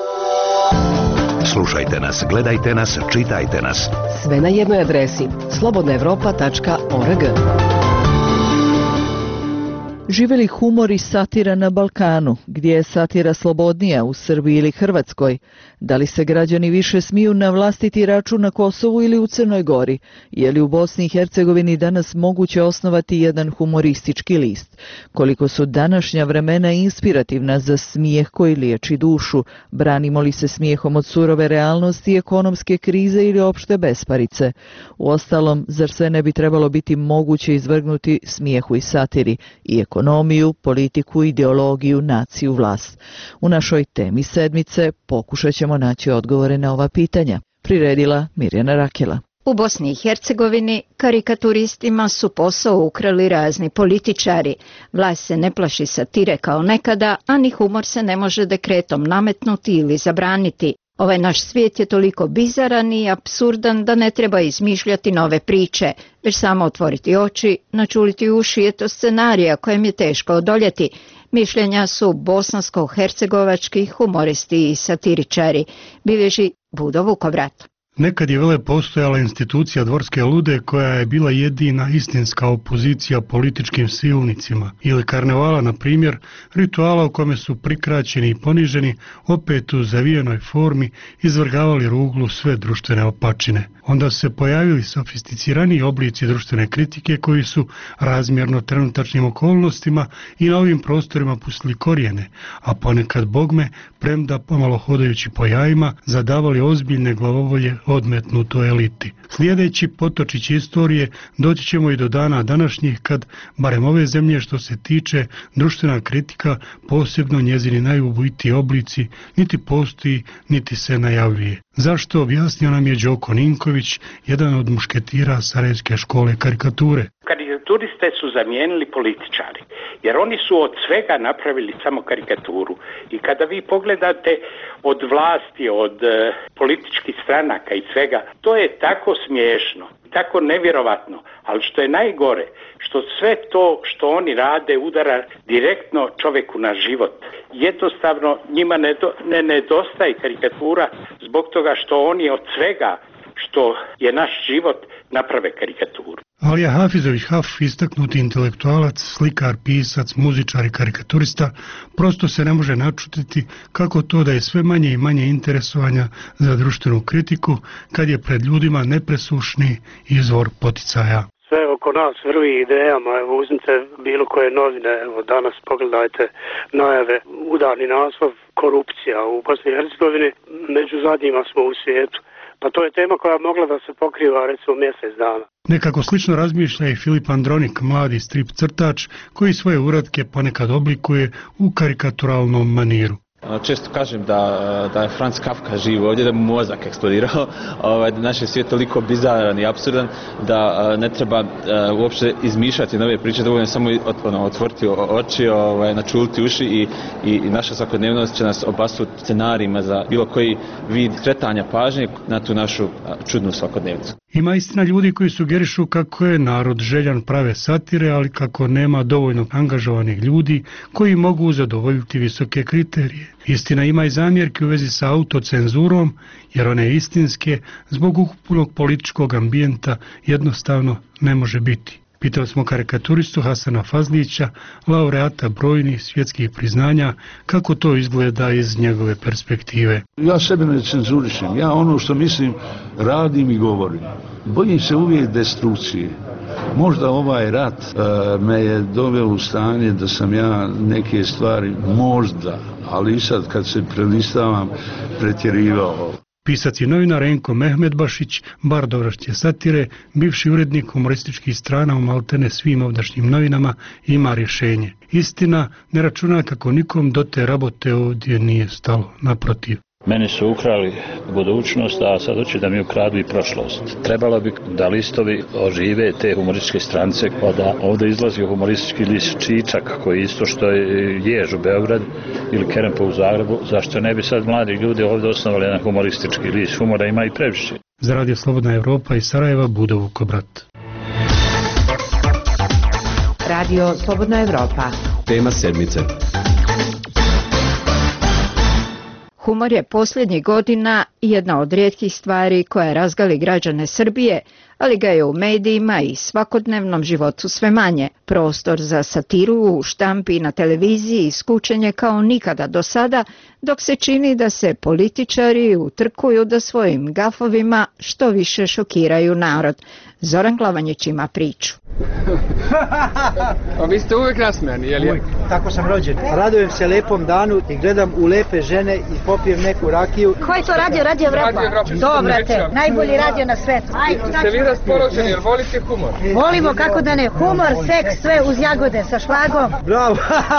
Slušajte nas, gledajte nas, čitajte nas. Sve na jednoj adresi slobodna evropa tačka org. Žive li humor i satira na Balkanu, gdje je satira slobodnija, u Srbiji ili Hrvatskoj? Da li se građani više smiju na vlastiti račun na Kosovu ili u Crnoj Gori? Je li u Bosni i Hercegovini danas moguće osnovati jedan humoristički list? Koliko su današnja vremena inspirativna za smijeh koji liječi dušu? Branimo li se smijehom od surove realnosti, ekonomske krize ili opšte besparice? Uostalom, zar sve ne bi trebalo biti moguće izvrgnuti smijehu i satiri i ekonomiju, politiku, ideologiju, naciju, vlast? U našoj temi sedmice pokušat ćemo naći odgovore na ova pitanja. Priredila Mirjana Rakela. U Bosni i Hercegovini karikaturistima su posao ukrali razni političari. Vlast se ne plaši satire kao nekada, a ni humor se ne može dekretom nametnuti ili zabraniti. Ovaj naš svijet je toliko bizaran i apsurdan da ne treba izmišljati nove priče, već samo otvoriti oči, načuliti uši je to scenarija kojem je teško odoljeti. Mišljenja su bosansko-hercegovački humoristi i satiričari, bilježi Budo Vukovrat. Nekad je vele postojala institucija Dvorske lude koja je bila jedina istinska opozicija političkim silnicima, ili karnevala, na primjer, rituala u kome su prikraćeni i poniženi, opet u zavijenoj formi izvrgavali ruglu sve društvene opačine. Onda su se pojavili sofisticiraniji oblici društvene kritike koji su razmjerno trenutačnim okolnostima i na ovim prostorima pustili korijene, a ponekad bogme, premda pomalo hodajući po jajima, zadavali ozbiljne glavovolje odmetnutoj eliti. Slijedeći potočić istorije doći ćemo i do dana današnjih kad, barem ove zemlje što se tiče, društvena kritika, posebno njezini najubojitiji oblici, niti postoji, niti se najavljuje. Zašto, objasnio nam je Đoko Ninković, jedan od mušketira Sarajevske škole karikature. Karikaturiste su zamijenili političari, jer oni su od svega napravili samo karikaturu. I kada vi pogledate od vlasti, od e, političkih stranaka i svega, to je tako smiješno, tako nevjerovatno, ali što je najgore, što sve to što oni rade udara direktno čovjeku na život. Jednostavno njima ne, do, ne nedostaje karikatura zbog toga što oni od svega što je naš život naprave karikaturu. Alija Hafizović Haf, istaknuti intelektualac, slikar, pisac, muzičar i karikaturista, prosto se ne može načutiti kako to da je sve manje i manje interesovanja za društvenu kritiku kad je pred ljudima nepresušni izvor poticaja. Sve oko nas vrvi idejama, evo uzmite bilo koje novine, evo danas pogledajte najave, udarni naslov, korupcija u Bosni i Hercegovini, među zadnjima smo u svijetu. Pa to je tema koja mogla da se pokriva recimo mjesec dana. Nekako slično razmišlja i Filip Andronik, mladi strip crtač koji svoje uratke ponekad oblikuje u karikaturalnom maniru. Često kažem da, da je Franz Kafka živ ovdje, da mu mozak eksplodirao, ovaj, da naš je svijet toliko bizaran i apsurdan da ne treba uopće izmišljati nove priče, dovoljno samo ono, otvoriti oči, ovaj, načuliti uši i, i, i naša svakodnevnost će nas obasuti scenarijima za bilo koji vid kretanja pažnje na tu našu čudnu svakodnevnicu. Ima istina ljudi koji sugerišu kako je narod željan prave satire, ali kako nema dovoljno angažovanih ljudi koji mogu zadovoljiti visoke kriterije. Istina ima i zamjerke u vezi sa autocenzurom, jer one istinske zbog ukupnog političkog ambijenta jednostavno ne može biti. Pitali smo karikaturistu Hasana Fazlića, laureata brojnih svjetskih priznanja, kako to izgleda iz njegove perspektive. Ja sebe ne cenzurišem, ja ono što mislim radim i govorim. Bojim se uvijek destrukcije. Možda ovaj rat uh, me je doveo u stanje da sam ja neke stvari možda, ali i sad kad se prelistavam, pretjerivao. Pisac i novinar Enko Mehmedbašić, bar dovršće satire, bivši urednik humorističkih strana u maltene svim ovdašnjim novinama, ima rješenje. Istina, ne računa kako nikom do te rabote ovdje nije stalo, naprotiv. Meni su ukrali budućnost, a sad hoće da mi ukradu i prošlost. Trebalo bi da listovi ožive te humorističke strance, pa da ovdje izlazi humoristički list Čičak, koji isto što je Jež u Beogradu ili Kerempo u Zagrebu, zašto ne bi sad mladi ljudi ovdje osnovali jedan humoristički list? Humora ima i previše. Za Radio Slobodna Evropa iz Sarajeva, Budo Vukovrat. Radio Slobodna Evropa. Tema sedmice. Humor je posljednjih godina jedna od rijetkih stvari koja razgali građane Srbije, ali ga je u medijima i svakodnevnom životu sve manje. Prostor za satiru u štampi i na televiziji iskučen je kao nikada do sada, dok se čini da se političari utrkuju da svojim gafovima što više šokiraju narod. Zoran Glavanjić ima priču. A vi ste uvijek nasmijani, je li? Uvijek, tako sam rođen. Radujem se lepom danu i gledam u lepe žene i popijem neku rakiju. Ko je to radio? Radio Evropa? Dobrate, najbolji radio na svetu. Ste vi raspoloženi, jer volite humor? Volimo, kako da ne, humor, seks, sve uz jagode sa šlagom. Bravo!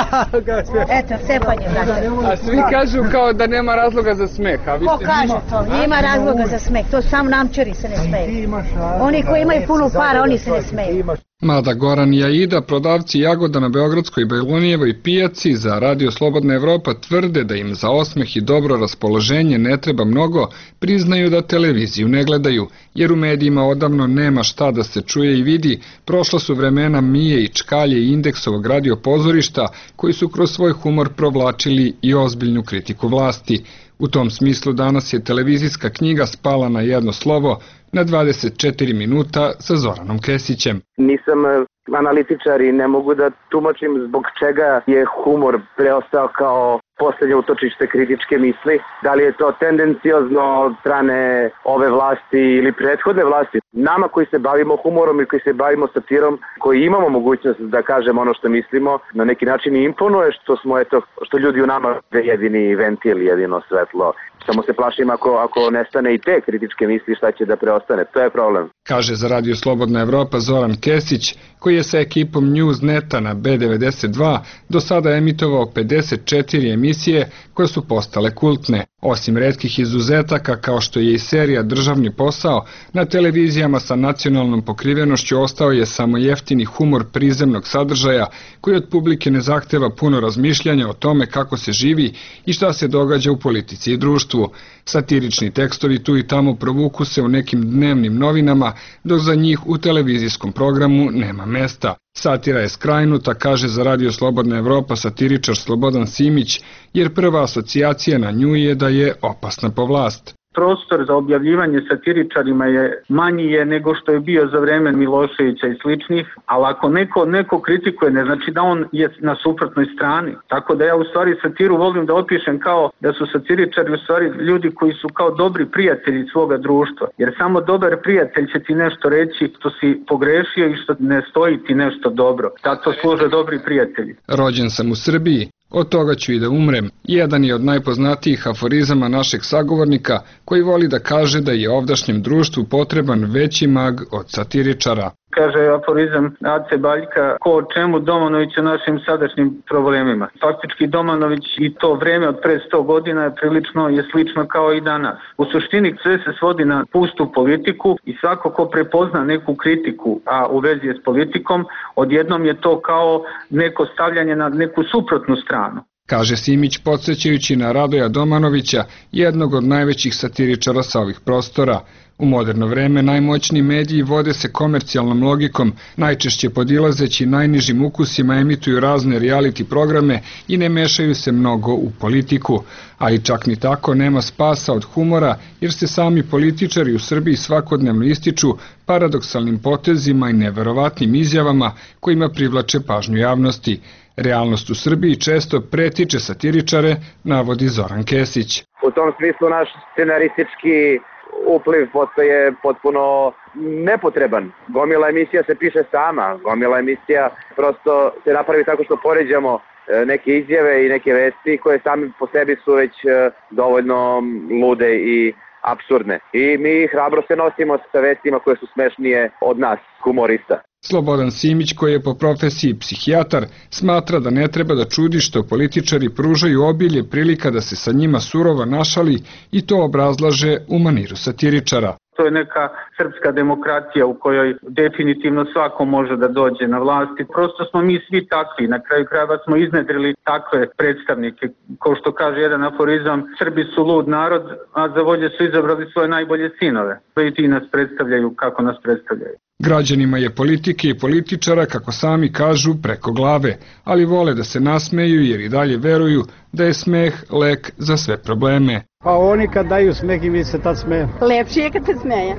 Eto, cepanje, brate. A svi kažu kao da nema razloga za smeh, a vi Ko ste... kaže to? Nema razloga za smeh, to sam namčari se ne smeju. Oni koji imaju puno para, oni se ne smeju. Mada Goran i Aida, prodavci jagoda na Beogradskoj Bajlonijevoj pijaci, za Radio Slobodna Evropa tvrde da im za osmeh i dobro raspoloženje ne treba mnogo, priznaju da televiziju ne gledaju, jer u medijima odavno nema šta da se čuje i vidi. Prošla su vremena Mije i Čkalje i Indeksovog radio pozorišta, koji su kroz svoj humor provlačili i ozbiljnu kritiku vlasti. U tom smislu danas je televizijska knjiga spala na jedno slovo, na dvadeset četiri minuta sa Zoranom Kesićem. Nisam analitičar i ne mogu da tumačim zbog čega je humor preostao kao poslednje utočište kritičke misli. Da li je to tendenciozno od strane ove vlasti ili prethodne vlasti. Nama koji se bavimo humorom i koji se bavimo satirom, koji imamo mogućnost da kažemo ono što mislimo, na neki način imponuje što smo, eto, što ljudi u nama jedini ventil, jedino svetlo. Samo se plašim ako, ako nestane i te kritičke misli, šta će da preostane. To je problem. Kaže za Radio Slobodna Evropa Zoran Kesić, koji je sa ekipom Newsneta na B devedeset dva do sada emitovao pedeset četiri emisije koje su postale kultne. Osim retkih izuzetaka kao što je i serija Državni posao, na televizijama sa nacionalnom pokrivenošću ostao je samo jeftini humor prizemnog sadržaja koji od publike ne zahteva puno razmišljanja o tome kako se živi i šta se događa u politici i društvu. Satirični tekstovi tu i tamo provuku se u nekim dnevnim novinama, dok za njih u televizijskom programu nema mesta. Satira je skrajnuta, kaže za Radio Slobodna Evropa satiričar Slobodan Simić, jer prva asocijacija na nju je da je opasna po vlast. Prostor za objavljivanje satiričarima je manji je nego što je bio za vreme Miloševića i sličnih, ali ako neko, neko kritikuje, ne znači da on je na suprotnoj strani. Tako da ja u stvari satiru volim da opišem kao da su satiričari u stvari ljudi koji su kao dobri prijatelji svoga društva. Jer samo dobar prijatelj će ti nešto reći što si pogrešio i što ne stoji ti nešto dobro. Tako služe dobri prijatelji. Rođen sam u Srbiji. Od toga ću i da umrem. Jedan je od najpoznatijih aforizama našeg sagovornika, koji voli da kaže da je ovdašnjem društvu potreban veći mag od satiričara. Kaže aforizam Ace Baljka, ko o čemu, Domanović o našim sadašnjim problemima. Faktički Domanović i to vreme od pre sto godina je prilično je slično kao i danas. U suštini sve se svodi na pustu politiku i svako ko prepozna neku kritiku, a u vezi je s politikom, odjednom je to kao neko stavljanje na neku suprotnu stranu. Kaže Simić podsjećajući na Radoja Domanovića, jednog od najvećih satiričara sa ovih prostora. U moderno vreme najmoćniji mediji vode se komercijalnom logikom, najčešće podilazeći najnižim ukusima emituju razne reality programe i ne mešaju se mnogo u politiku. Ali čak ni tako nema spasa od humora, jer se sami političari u Srbiji svakodnevno ističu paradoksalnim potezima i neverovatnim izjavama kojima privlače pažnju javnosti. Realnost u Srbiji često pretiče satiričare, navodi Zoran Kesić. U tom smislu naš scenaristički upliv postaje potpuno nepotreban. Gomila emisija se piše sama, gomila emisija prosto se napravi tako što poređamo neke izjave i neke vesti koje sami po sebi su već dovoljno lude i apsurdne. I mi hrabro se nosimo sa vestima koje su smešnije od nas, humorista. Slobodan Simić, koji je po profesiji psihijatar, smatra da ne treba da čudi što političari pružaju obilje prilika da se sa njima surovo našali i to obrazlaže u maniru satiričara. To je neka srpska demokratija u kojoj definitivno svako može da dođe na vlast i prosto smo mi svi takvi. Na kraju krajeva smo iznedrili takve predstavnike. Kao što kaže jedan aforizam, Srbi su lud narod, a za vođe su izabrali svoje najbolje sinove. I ti nas predstavljaju kako nas predstavljaju. Građanima je politike i političara, kako sami kažu, preko glave, ali vole da se nasmeju jer i dalje veruju da je smeh lek za sve probleme. Pa oni kad daju smeh i mi se tad smeju. Lepše je kad se smeje.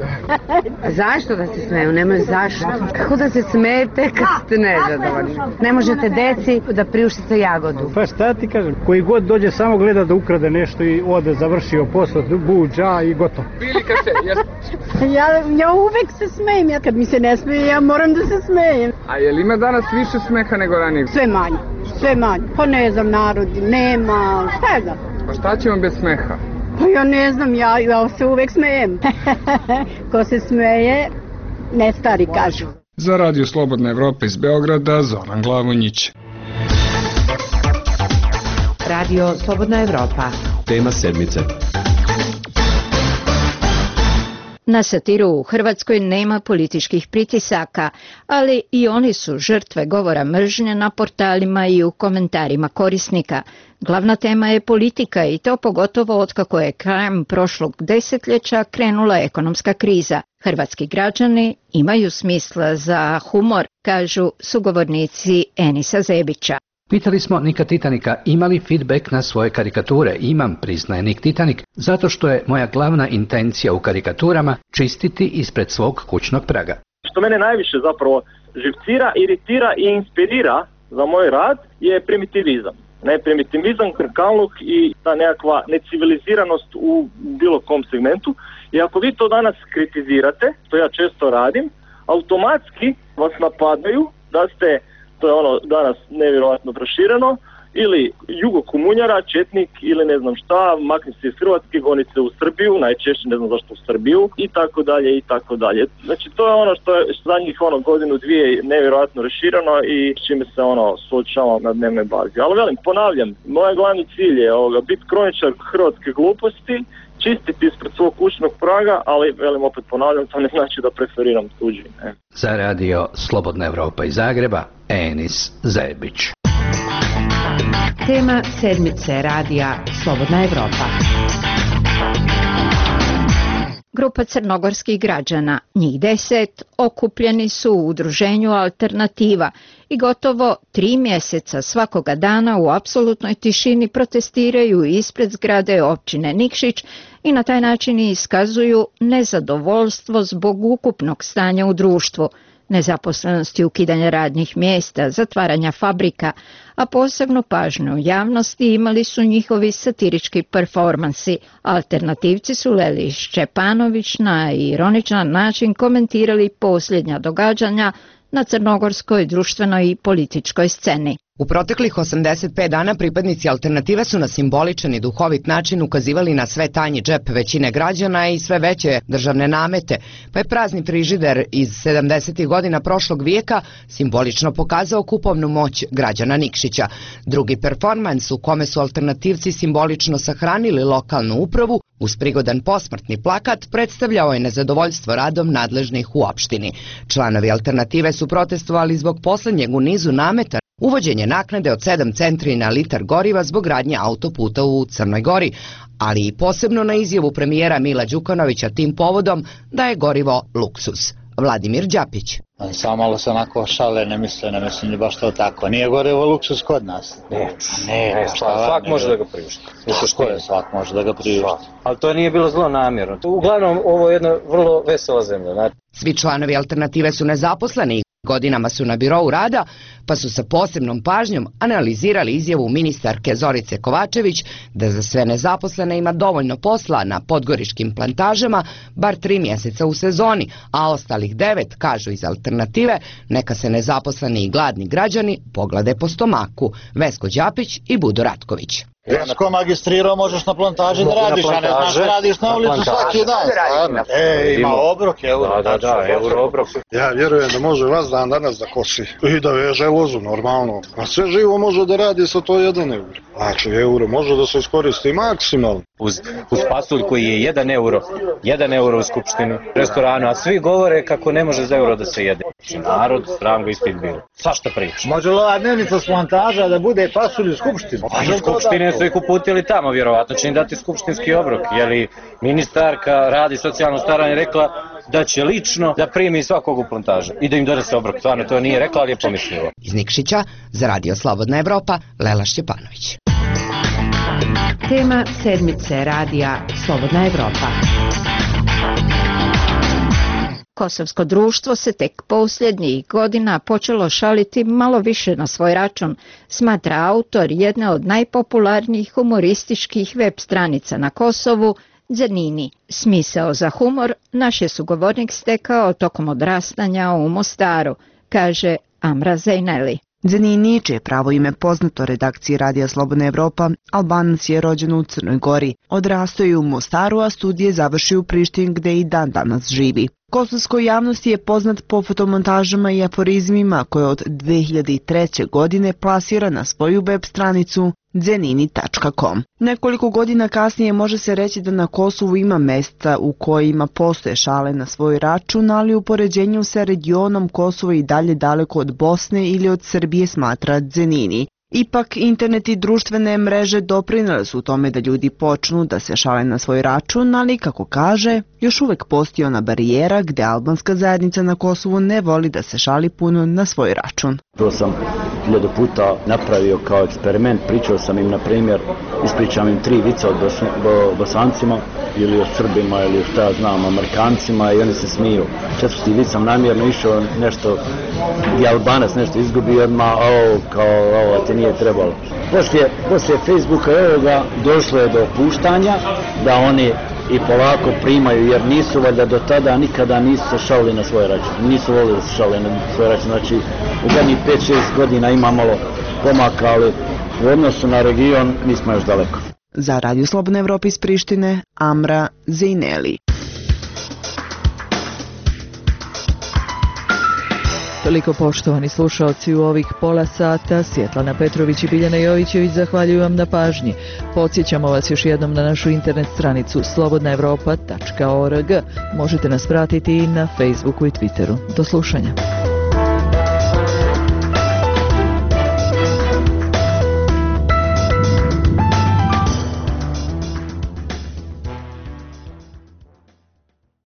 Zašto da se smeju? Nemaju zašto. Kako da se smejete kad ste nezadovoljni? Ne možete deci da priuštite jagodu. Pa šta ti kažem? Koji god dođe samo gleda da ukrade nešto i ode, završio posao, buđa i gotovo. Bilika se, jes... ja, ja uvek se smejem. Ja kad mi se ne smeje, ja moram da se smejem. A je li ima danas više smeha nego ranije? Sve manje, sve manje. Pa ne znam, narodi, nema, šta je znam? Pa šta ćemo bez smeha? Pa ja ne znam, ja, ja se uvek smejem. Ko se smeje, ne stari kažu. Za Radio Slobodna Evropa iz Beograda, Zoran Glavonjić. Radio Slobodna Evropa. Tema sedmice. Na satiru u Hrvatskoj nema političkih pritisaka, ali i oni su žrtve govora mržnje na portalima i u komentarima korisnika. Glavna tema je politika i to pogotovo otkako je krajem prošlog desetljeća krenula ekonomska kriza. Hrvatski građani imaju smisla za humor, kažu sugovornici Enisa Zebića. Pitali smo Nika Titanika ima li feedback na svoje karikature. Imam, priznaje Nik Titanik, zato što je moja glavna intencija u karikaturama čistiti ispred svog kućnog praga. Što mene najviše zapravo živcira, iritira i inspirira za moj rad je primitivizam. Ne, primitivizam, krkaluk i ta nekakva neciviliziranost u bilo kom segmentu. I ako vi to danas kritizirate, što ja često radim, automatski vas napadaju da ste, to je ono danas nevjerojatno prošireno, ili jugokomunjara, četnik ili ne znam šta, makni se iz Hrvatske, goni se u Srbiju, najčešće ne znam zašto u Srbiju i tako dalje i tako dalje. Znači to je ono što je zadnjih ono godinu dvije nevjerojatno rašireno i s čime se ono suočavam na dnevnoj bazi. Ali velim, ponavljam, moj glavni cilj je ovoga, biti kroničar hrvatske gluposti, čistiti ispred svog kućnog praga, ali velim opet ponavljam, to ne znači da preferiram tuđi. Ne. Za Radio Slobodna Evropa iz Zagreba, Enis Zebić. Tema sedmice radija Slobodna Evropa. Grupa crnogorskih građana, njih deset, okupljeni su u udruženju Alternativa i gotovo tri mjeseca svakoga dana u apsolutnoj tišini protestiraju ispred zgrade općine Nikšić i na taj način iskazuju nezadovoljstvo zbog ukupnog stanja u društvu, nezaposlenosti, ukidanja radnih mjesta, zatvaranja fabrika, a posebnu pažnju javnosti imali su njihovi satirički performansi. Alternativci su Leli Šćepanović na ironičan način komentirali posljednja događanja na crnogorskoj društvenoj i političkoj sceni. U proteklih osamdeset pet dana pripadnici Alternative su na simboličan i duhovit način ukazivali na sve tanji džep većine građana i sve veće državne namete, pa je prazni frižider iz sedamdesetih godina prošlog vijeka simbolično pokazao kupovnu moć građana Nikšića. Drugi performans u kome su alternativci simbolično sahranili lokalnu upravu uz prigodan posmrtni plakat predstavljao je nezadovoljstvo radom nadležnih u opštini. Članovi Alternative su protestovali zbog posljednjeg u nizu nameta uvođenje naknade od sedam centri na litar goriva zbog gradnje autoputa u Crnoj Gori, ali i posebno na izjavu premijera Mila Đukanovića tim povodom da je gorivo luksuz. Vladimir Đapić. Samo malo se onako šale, ne misle, ne mislim ni baš to tako. Nije gorivo luksuz kod nas. Ne, ne, ne svak može da ga priušti. Što je, svak može da ga priušti. Ali to nije bilo zlo namjerno. Uglavnom, ovo je jedna vrlo vesela zemlja. Znači. Svi članovi Alternative su nezaposleni. Godinama su na birou rada, pa su sa posebnom pažnjom analizirali izjavu ministarke Zorice Kovačević da za sve nezaposlene ima dovoljno posla na podgoričkim plantažama, bar tri mjeseca u sezoni, a ostalih devet, kažu iz Alternative, neka se nezaposleni i gladni građani poglede po stomaku. Vesko Đapić i Budo Ratković. Vesko magistrirao, možeš na plantaži da radiš, a ne znaš da radiš na ulicu svaki dan. E, ima obrok, euro. Da, da, da, euro obrok. Ja vjerujem da može vas dan danas da kosi i da veže lozu, normalno. A sve živo može da radi sa to jedan euro. Znači, euro može da se iskoristi maksimalno. Uz, uz pasulj koji je jedan euro, jedan euro u skupštini, restoranu, a svi govore kako ne može za euro da se jede. Narod, sram ga ispit bilo. Svašta priča. Može li ova dnevnica s plantaža da bude pasulj u skupštini? U skupštine su ih uputili tamo, vjerovatno će im dati skupštinski obrok. Je li ministarka radi socijalno staranje rekla da će lično da primi svakog u plantažu i da im donese obrok. Stvarno to nije rekla, ali je pomislila. Iz Nikšića za Radio Slobodna Evropa, Lela Šćepanović. Tema sedmice radija Slobodna Evropa. Kosovsko društvo se tek posljednjih godina počelo šaliti malo više na svoj račun, smatra autor jedne od najpopularnijih humorističkih web stranica na Kosovu, Zernini. Smisao za humor naš je sugovornik stekao tokom odrastanja u Mostaru, kaže Amra Zejneli. Zernini, čije pravo ime poznato redakciji Radija Slobodna Evropa, Albanac je rođen u Crnoj Gori. Odrastao je u Mostaru, a studije završio u Prištini gde i dan danas živi. Kosovskoj javnosti je poznat po fotomontažama i aforizmima koje od dve hiljade treće. godine plasira na svoju web stranicu zenini tačka com. Nekoliko godina kasnije može se reći da na Kosovu ima mesta u kojima postoje šale na svoj račun, ali u poređenju sa regionom Kosovo i dalje daleko od Bosne ili od Srbije, smatra Zenini. Ipak, internet i društvene mreže doprinele su u tome da ljudi počnu da se šale na svoj račun, ali, kako kaže, još uvek postoji ona barijera gde albanska zajednica na Kosovu ne voli da se šali puno na svoj račun. To sam hiljadu puta napravio kao eksperiment, pričao sam im, na primjer, ispričam im tri vica o Bosancima ili o Srbima ili o šta ja znam, Amerikancima, i oni se smiju. Četvrti vic sam namjerno išao nešto, gdje Albanac nešto izgubio, odmah, ovo, kao, ovo ti nije trebalo. Poslije, poslije Facebooka i ovoga došlo je do opuštanja, da oni i polako primaju, jer nisu valjda do tada nikada nisu se šalili na svoj račun, nisu volili da se šalili na svoj račun, znači u zadnjih pet šest godina ima malo pomaka, ali u odnosu na region mi smo još daleko. Za Radio Slobodna Evropa iz Prištine, Amra Zejneli. Toliko, poštovani slušaoci, u ovih pola sata. Svjetlana Petrović i Biljana Jovićević zahvaljuju vam na pažnji. Podsjećamo vas još jednom na našu internet stranicu slobodna evropa tačka org. Možete nas pratiti i na Facebooku i Twitteru. Do slušanja.